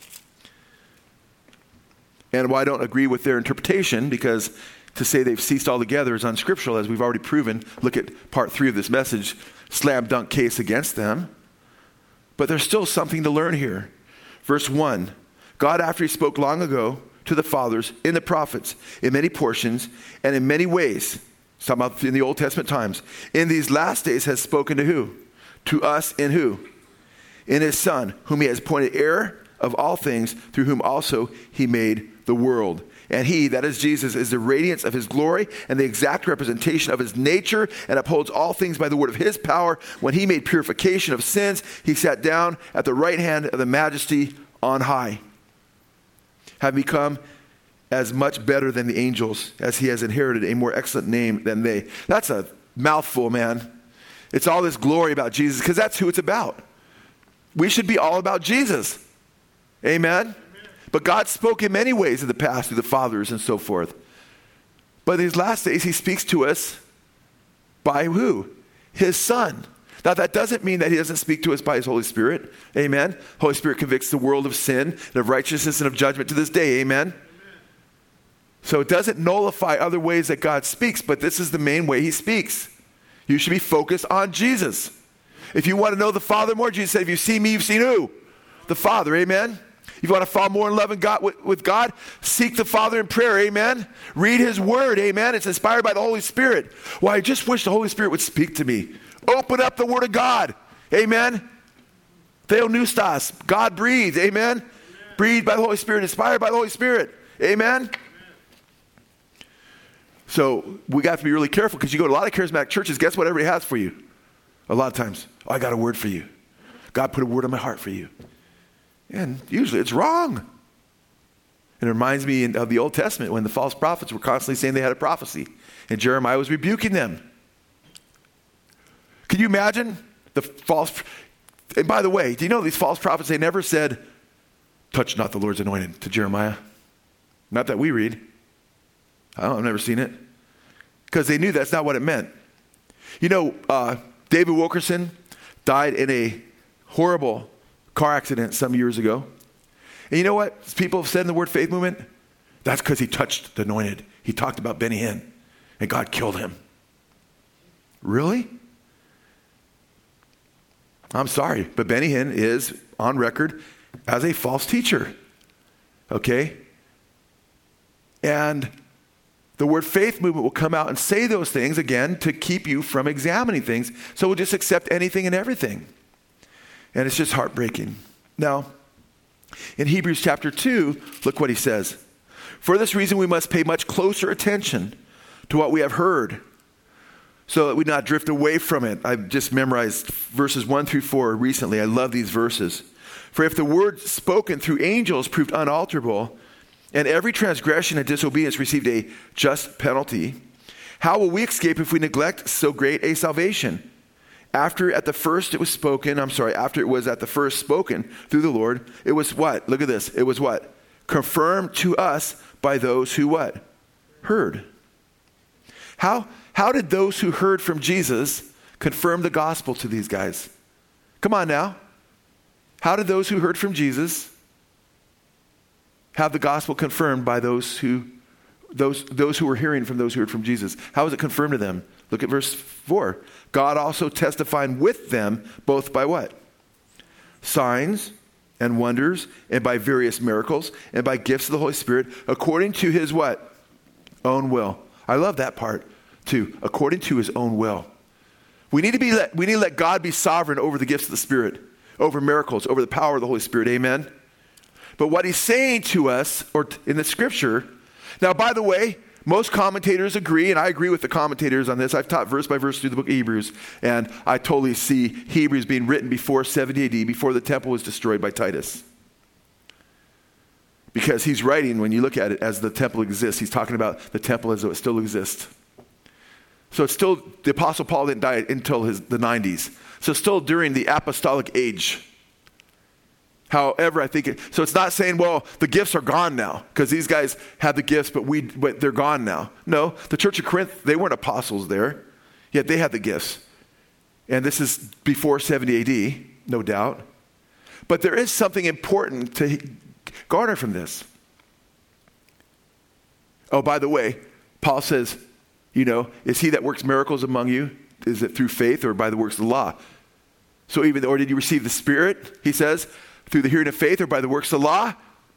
And why I don't agree with their interpretation, because to say they've ceased altogether is unscriptural, as we've already proven. Look at part 3 of this message, slam dunk case against them. But there's still something to learn here. Verse 1, God, after he spoke long ago to the fathers in the prophets, in many portions and in many ways, talking about in the Old Testament times, in these last days has spoken to who? To us in who? In his Son, whom he has appointed heir of all things, through whom also he made the world. And he, that is Jesus, is the radiance of his glory and the exact representation of his nature, and upholds all things by the word of his power. When he made purification of sins, he sat down at the right hand of the majesty on high, having become as much better than the angels, as he has inherited a more excellent name than they. That's a mouthful, man. It's all this glory about Jesus, because that's who it's about. We should be all about Jesus. Amen? But God spoke in many ways in the past through the fathers and so forth. But in these last days, he speaks to us by who? His Son. Now, that doesn't mean that he doesn't speak to us by his Holy Spirit. Amen? Holy Spirit convicts the world of sin and of righteousness and of judgment to this day. Amen? So it doesn't nullify other ways that God speaks, but this is the main way he speaks. You should be focused on Jesus. If you want to know the Father more, Jesus said, if you see me, you've seen who? The Father. Amen? If you want to fall more in love with God, seek the Father in prayer, amen? Read his word, amen? It's inspired by the Holy Spirit. Well, I just wish the Holy Spirit would speak to me. Open up the word of God, amen? Theopneustos, God breathed, amen? Breathed by the Holy Spirit, inspired by the Holy Spirit, amen? So we got to be really careful, because you go to a lot of charismatic churches, guess what everybody has for you? A lot of times, oh, I got a word for you. God put a word on my heart for you. And usually it's wrong. And it reminds me of the Old Testament when the false prophets were constantly saying they had a prophecy. And Jeremiah was rebuking them. Can you imagine the false And by the way, do you know these false prophets, they never said, touch not the Lord's anointed to Jeremiah. Not that we read. I've never seen it. Because they knew that's not what it meant. You know, David Wilkerson died in a horrible car accident some years ago. And you know what people have said in the Word Faith movement? That's because he touched the anointed. He talked about Benny Hinn, and God killed him. Really? I'm sorry, but Benny Hinn is on record as a false teacher. Okay? And the Word Faith movement will come out and say those things again to keep you from examining things. So we'll just accept anything and everything. And it's just heartbreaking. Now, in Hebrews chapter 2, look what he says. For this reason, we must pay much closer attention to what we have heard, so that we not drift away from it. I've just memorized verses 1 through 4 recently. I love these verses. For if the word spoken through angels proved unalterable, and every transgression and disobedience received a just penalty, how will we escape if we neglect so great a salvation? After it was at the first spoken through the Lord, it was what? Look at this. It was what? Confirmed to us by those who what? Heard. How did those who heard from Jesus confirm the gospel to these guys? Come on now. How did those who heard from Jesus have the gospel confirmed by those who were hearing from those who heard from Jesus? How was it confirmed to them? Look at verse 4. God also testifying with them, both by what? Signs and wonders, and by various miracles, and by gifts of the Holy Spirit, according to his what? Own will. I love that part too. According to his own will. We need to let God be sovereign over the gifts of the Spirit, over miracles, over the power of the Holy Spirit. Amen. But what he's saying to us, or in the scripture, now by the way, most commentators agree, and I agree with the commentators on this. I've taught verse by verse through the book of Hebrews, and I totally see Hebrews being written before 70 AD, before the temple was destroyed by Titus. Because he's writing, when you look at it, as the temple exists, he's talking about the temple as though it still exists. So it's still, the Apostle Paul didn't die until the 90s. So still during the apostolic age. However, I think so it's not saying, well, the gifts are gone now, because these guys had the gifts, but they're gone now. No, the church of Corinth, they weren't apostles there, yet they had the gifts. And this is before 70 AD, no doubt. But there is something important to garner from this. Oh, by the way, Paul says, is he that works miracles among you, is it through faith or by the works of the law? So or did you receive the Spirit, he says, through the hearing of faith or by the works of the law?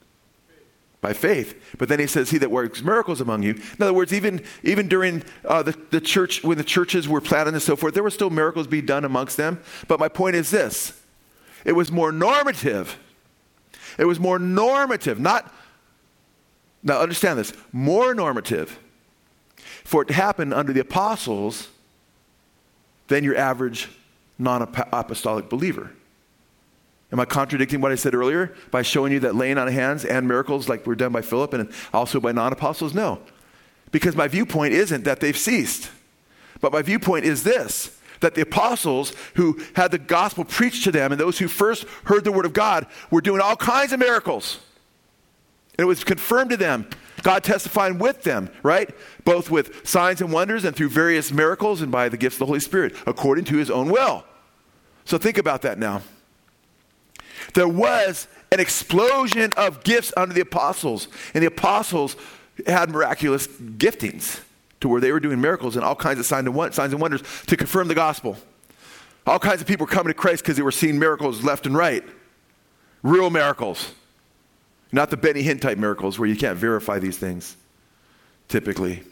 By faith. But then he says, he that works miracles among you. In other words, even during the church, when the churches were planted and so forth, there were still miracles being done amongst them. But my point is this. It was more normative. It was more normative. Now understand this. More normative for it to happen under the apostles than your average non-apostolic believer. Am I contradicting what I said earlier by showing you that laying on of hands and miracles like were done by Philip and also by non-apostles? No. Because my viewpoint isn't that they've ceased. But my viewpoint is this, that the apostles who had the gospel preached to them and those who first heard the word of God were doing all kinds of miracles. And it was confirmed to them, God testifying with them, right? Both with signs and wonders and through various miracles and by the gifts of the Holy Spirit, according to his own will. So think about that now. There was an explosion of gifts under the apostles. And the apostles had miraculous giftings to where they were doing miracles and all kinds of signs and wonders to confirm the gospel. All kinds of people were coming to Christ because they were seeing miracles left and right. Real miracles. Not the Benny Hinn type miracles where you can't verify these things, typically.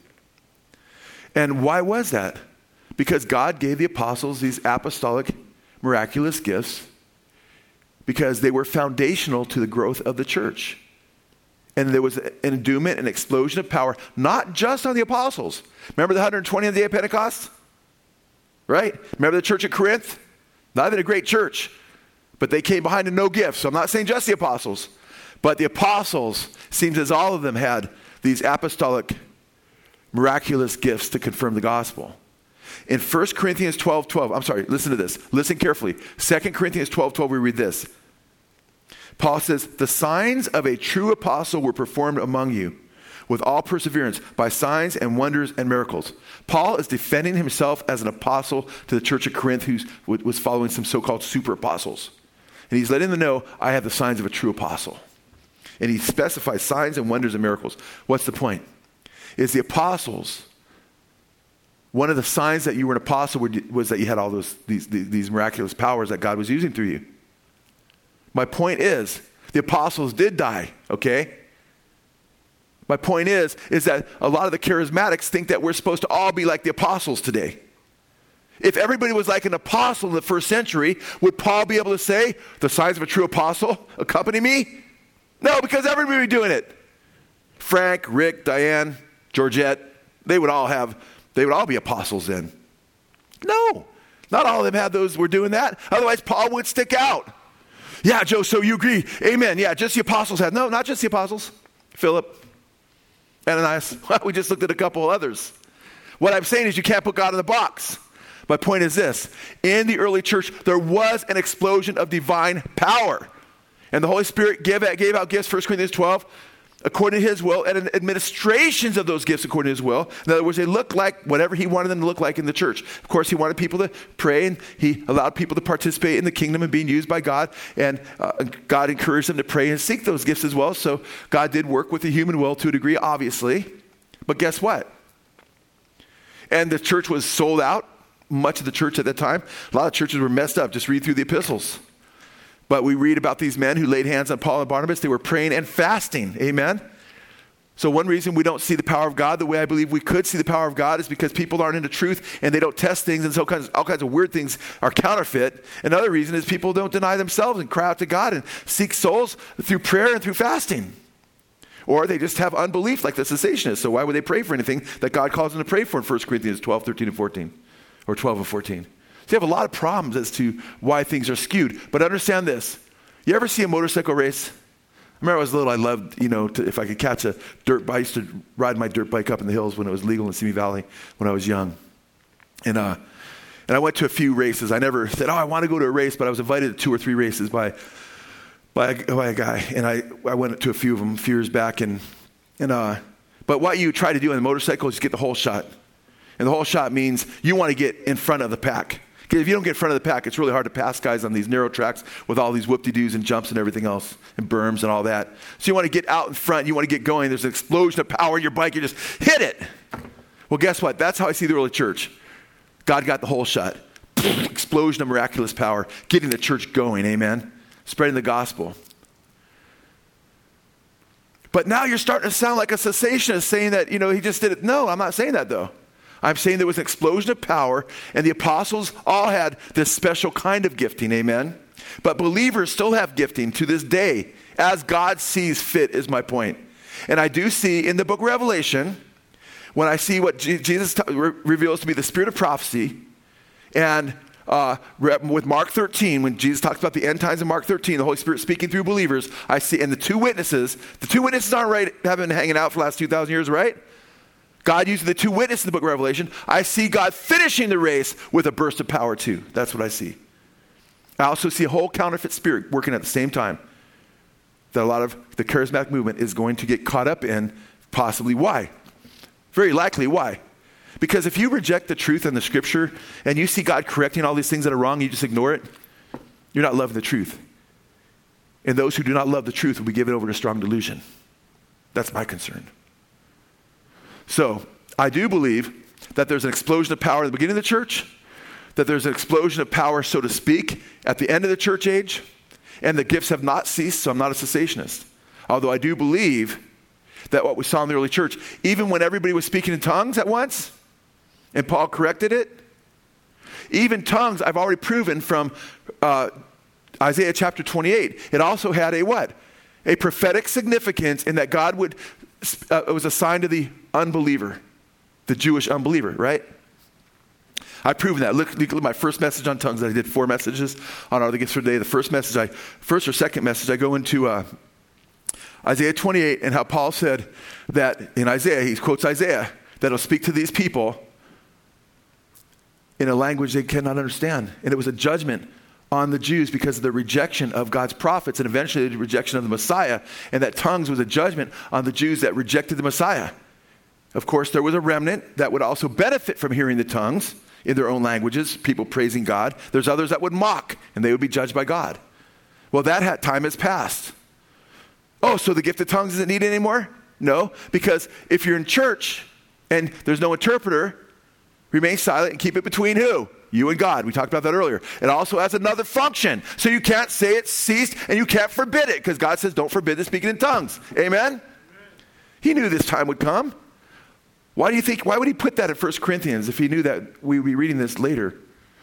And why was that? Because God gave the apostles these apostolic miraculous gifts because they were foundational to the growth of the church. And there was an endowment, an explosion of power, not just on the apostles. Remember the 120 on the day of Pentecost? Right? Remember the church at Corinth? Not even a great church, but they came behind in no gifts. So I'm not saying just the apostles, but the apostles, seems as all of them had these apostolic miraculous gifts to confirm the gospel. In 1 Corinthians 12:12, I'm sorry, listen to this. Listen carefully. 2 Corinthians 12:12, we read this. Paul says, the signs of a true apostle were performed among you with all perseverance by signs and wonders and miracles. Paul is defending himself as an apostle to the church of Corinth who was following some so-called super apostles. And he's letting them know, I have the signs of a true apostle. And he specifies signs and wonders and miracles. What's the point? Is the apostles, one of the signs that you were an apostle was that you had all these miraculous powers that God was using through you. My point is, the apostles did die, okay? My point is that a lot of the charismatics think that we're supposed to all be like the apostles today. If everybody was like an apostle in the first century, would Paul be able to say, the signs of a true apostle accompany me? No, because everybody would be doing it. Frank, Rick, Diane, Georgette, they would all be apostles then. No, not all of them were doing that. Otherwise, Paul would stick out. Yeah, Joe, so you agree. Amen. Yeah, just the apostles had. No, not just the apostles. Philip, Ananias. Well, we just looked at a couple of others. What I'm saying is you can't put God in the box. My point is this. In the early church, there was an explosion of divine power. And the Holy Spirit gave out gifts, 1 Corinthians 12, according to his will, and administrations of those gifts according to his will. In other words, they looked like whatever he wanted them to look like in the church. Of course, he wanted people to pray, and he allowed people to participate in the kingdom and being used by God. And God encouraged them to pray and seek those gifts as well. So God did work with the human will to a degree, obviously. But guess what? And the church was sold out. Much of the church at that time. A lot of churches were messed up. Just read through the epistles. But we read about these men who laid hands on Paul and Barnabas. They were praying and fasting. Amen? So one reason we don't see the power of God the way I believe we could see the power of God is because people aren't into truth and they don't test things, and so all kinds of weird things are counterfeit. Another reason is people don't deny themselves and cry out to God and seek souls through prayer and through fasting. Or they just have unbelief like the cessationists. So why would they pray for anything that God calls them to pray for in 1 Corinthians 12, 13, and 14? Or 12 and 14. So you have a lot of problems as to why things are skewed. But understand this. You ever see a motorcycle race? I remember when I was little, I loved, if I could catch a dirt bike. I used to ride my dirt bike up in the hills when it was legal in Simi Valley when I was young. And I went to a few races. I never said, I want to go to a race, but I was invited to 2 or 3 races by a guy. And I went to a few of them a few years back. But what you try to do on the motorcycle is get the whole shot. And the whole shot means you want to get in front of the pack. Because if you don't get in front of the pack, it's really hard to pass guys on these narrow tracks with all these whoop-de-doos and jumps and everything else, and berms and all that. So you want to get out in front. You want to get going. There's an explosion of power in your bike. You just hit it. Well, guess what? That's how I see the early church. God got the whole shot. Explosion of miraculous power. Getting the church going. Amen. Spreading the gospel. But now you're starting to sound like a cessationist saying that, he just did it. No, I'm not saying that, though. I'm saying there was an explosion of power, and the apostles all had this special kind of gifting, amen? But believers still have gifting to this day, as God sees fit, is my point. And I do see in the book of Revelation, when I see what Jesus reveals to be the spirit of prophecy, and with Mark 13, when Jesus talks about the end times in Mark 13, the Holy Spirit speaking through believers, I see, and the two witnesses aren't haven't been hanging out for the last 2,000 years, right? God using the two witnesses in the book of Revelation. I see God finishing the race with a burst of power too. That's what I see. I also see a whole counterfeit spirit working at the same time that a lot of the charismatic movement is going to get caught up in. Possibly why? Very likely why? Because if you reject the truth in the scripture and you see God correcting all these things that are wrong, you just ignore it, you're not loving the truth. And those who do not love the truth will be given over to strong delusion. That's my concern. So, I do believe that there's an explosion of power at the beginning of the church, that there's an explosion of power, so to speak, at the end of the church age, and the gifts have not ceased, so I'm not a cessationist. Although I do believe that what we saw in the early church, even when everybody was speaking in tongues at once, and Paul corrected it, even tongues, I've already proven from Isaiah chapter 28, it also had a what? A prophetic significance in that God would, it was a sign to the unbeliever, the Jewish unbeliever, right? I've proven that. Look at my first message on tongues. I did 4 messages on Are the Gifts for Today. The first or second message, I go into Isaiah 28 and how Paul said that in Isaiah, he quotes Isaiah, that will speak to these people in a language they cannot understand. And it was a judgment on the Jews because of the rejection of God's prophets and eventually the rejection of the Messiah. And that tongues was a judgment on the Jews that rejected the Messiah. Of course, there was a remnant that would also benefit from hearing the tongues in their own languages, people praising God. There's others that would mock, and they would be judged by God. Well, that time has passed. Oh, so the gift of tongues isn't needed anymore? No, because if you're in church and there's no interpreter, remain silent and keep it between who? You and God. We talked about that earlier. It also has another function. So you can't say it ceased and you can't forbid it because God says don't forbid the speaking in tongues. Amen? He knew this time would come. Why would he put that in 1 Corinthians if he knew that we'd be reading this later?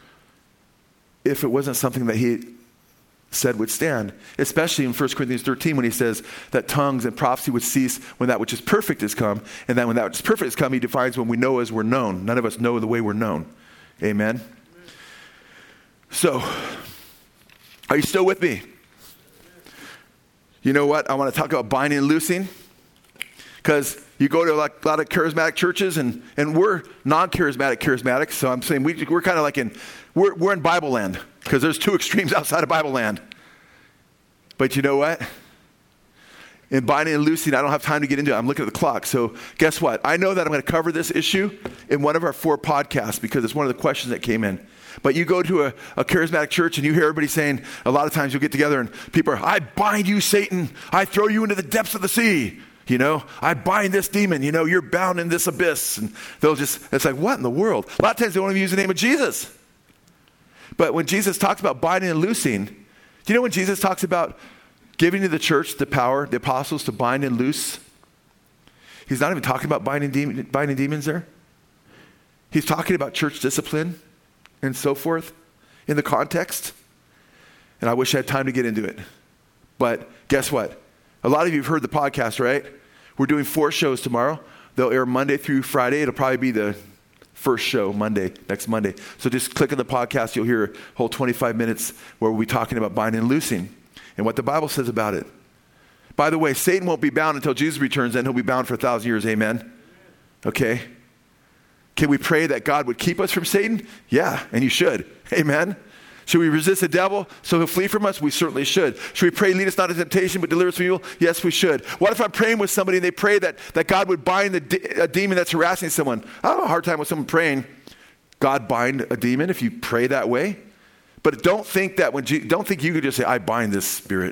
If it wasn't something that he said would stand, especially in 1 Corinthians 13 when he says that tongues and prophecy would cease when that which is perfect has come, and that when that which is perfect has come, he defines when we know as we're known. None of us know the way we're known. Amen? So, are you still with me? You know what? I want to talk about binding and loosing, because you go to a lot of charismatic churches, and we're non-charismatic, so I'm saying we're kind of like we're in Bible land, because there's two extremes outside of Bible land. But you know what? In binding and loosing, I don't have time to get into it. I'm looking at the clock. So guess what? I know that I'm going to cover this issue in one of our 4 podcasts because it's one of the questions that came in. But you go to a charismatic church and you hear everybody saying, a lot of times you'll get together and people are, I bind you, Satan. I throw you into the depths of the sea. You know, I bind this demon. You know, you're bound in this abyss. And it's like, what in the world? A lot of times they won't even use the name of Jesus. But when Jesus talks about binding and loosing, do you know when Jesus talks about giving to the church the power, the apostles, to bind and loose? He's not even talking about binding demons there. He's talking about church discipline and so forth in the context. And I wish I had time to get into it. But guess what? A lot of you have heard the podcast, right? We're doing 4 shows tomorrow. They'll air Monday through Friday. It'll probably be the first show next Monday. So just click on the podcast. You'll hear a whole 25 minutes where we'll be talking about binding and loosing and what the Bible says about it. By the way, Satan won't be bound until Jesus returns, and he'll be bound for 1,000 years. Amen? Okay? Can we pray that God would keep us from Satan? Yeah, and you should. Amen? Should we resist the devil so he'll flee from us? We certainly should. Should we pray, lead us not into temptation, but deliver us from evil? Yes, we should. What if I'm praying with somebody and they pray that God would bind a demon that's harassing someone? I have a hard time with someone praying, God bind a demon if you pray that way. But don't think don't think you could just say, I bind this spirit.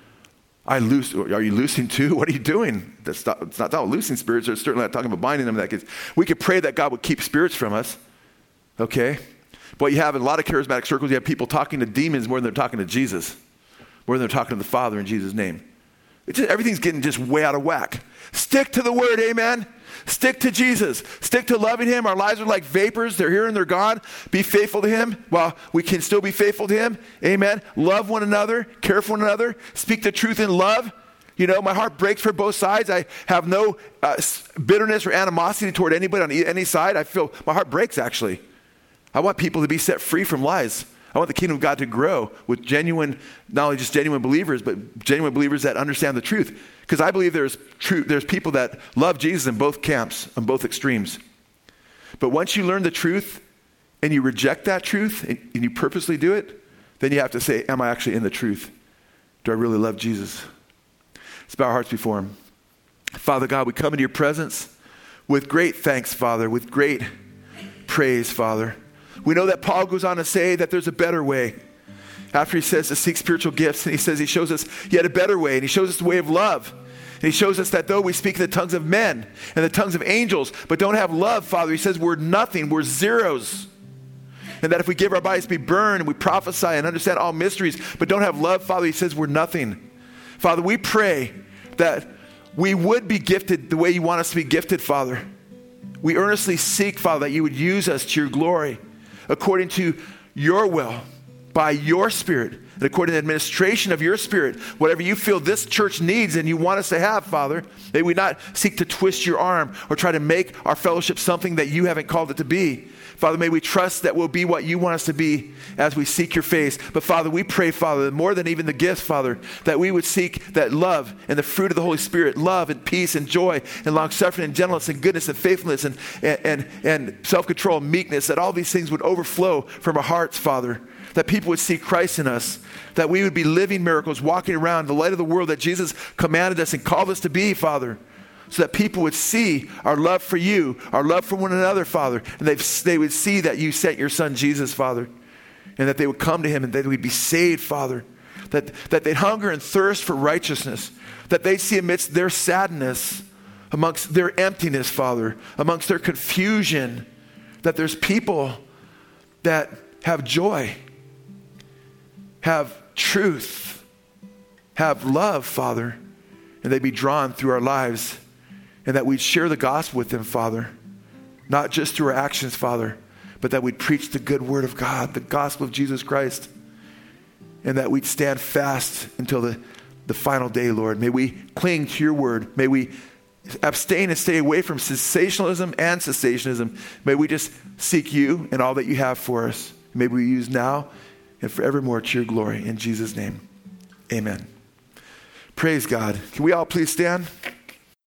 I loose. Are you loosing too? What are you doing? It's not about loosing spirits. Or certainly not talking about binding them. We could pray that God would keep spirits from us. Okay? But you have in a lot of charismatic circles, you have people talking to demons more than they're talking to Jesus. More than they're talking to the Father in Jesus' name. Everything's getting just way out of whack. Stick to the word, amen? Stick to Jesus. Stick to loving him. Our lives are like vapors. They're here and they're gone. Be faithful to him while we can still be faithful to him. Amen. Love one another. Care for one another. Speak the truth in love. You know, my heart breaks for both sides. I have no bitterness or animosity toward anybody on any side. I feel my heart breaks, actually. I want people to be set free from lies. I want the kingdom of God to grow with genuine, not only just genuine believers, but genuine believers that understand the truth. Because I believe there's people that love Jesus in both camps, on both extremes. But once you learn the truth and you reject that truth and you purposely do it, then you have to say, am I actually in the truth? Do I really love Jesus? Let's bow our hearts before him. Father God, we come into your presence with great thanks, Father, with great praise, Father. We know that Paul goes on to say that there's a better way. After he says to seek spiritual gifts, and he says he shows us yet a better way, and he shows us the way of love. And he shows us that though we speak in the tongues of men and the tongues of angels, but don't have love, Father, he says we're nothing, we're zeros. And that if we give our bodies to be burned and we prophesy and understand all mysteries, but don't have love, Father, he says we're nothing. Father, we pray that we would be gifted the way you want us to be gifted, Father. We earnestly seek, Father, that you would use us to your glory, according to your will, by your Spirit, and according to the administration of your Spirit, whatever you feel this church needs and you want us to have, Father, may we not seek to twist your arm or try to make our fellowship something that you haven't called it to be. Father, may we trust that we'll be what you want us to be as we seek your face. But Father, we pray, Father, that more than even the gifts, Father, that we would seek that love and the fruit of the Holy Spirit, love and peace and joy and long-suffering and gentleness and goodness and faithfulness and self-control and meekness, that all these things would overflow from our hearts, Father, that people would see Christ in us, that we would be living miracles, walking around the light of the world that Jesus commanded us and called us to be, Father, so that people would see our love for you, our love for one another, Father, and they would see that you sent your son Jesus, Father, and that they would come to him and that we'd be saved, Father, that they'd hunger and thirst for righteousness, that they'd see amidst their sadness, amongst their emptiness, Father, amongst their confusion, that there's people that have joy, have truth, have love, Father, and they'd be drawn through our lives, and that we'd share the gospel with them, Father, not just through our actions, Father, but that we'd preach the good word of God, the gospel of Jesus Christ, and that we'd stand fast until the final day, Lord. May we cling to your word. May we abstain and stay away from sensationalism and cessationism. May we just seek you and all that you have for us. May we use now and forevermore to your glory. In Jesus' name, amen. Praise God. Can we all please stand?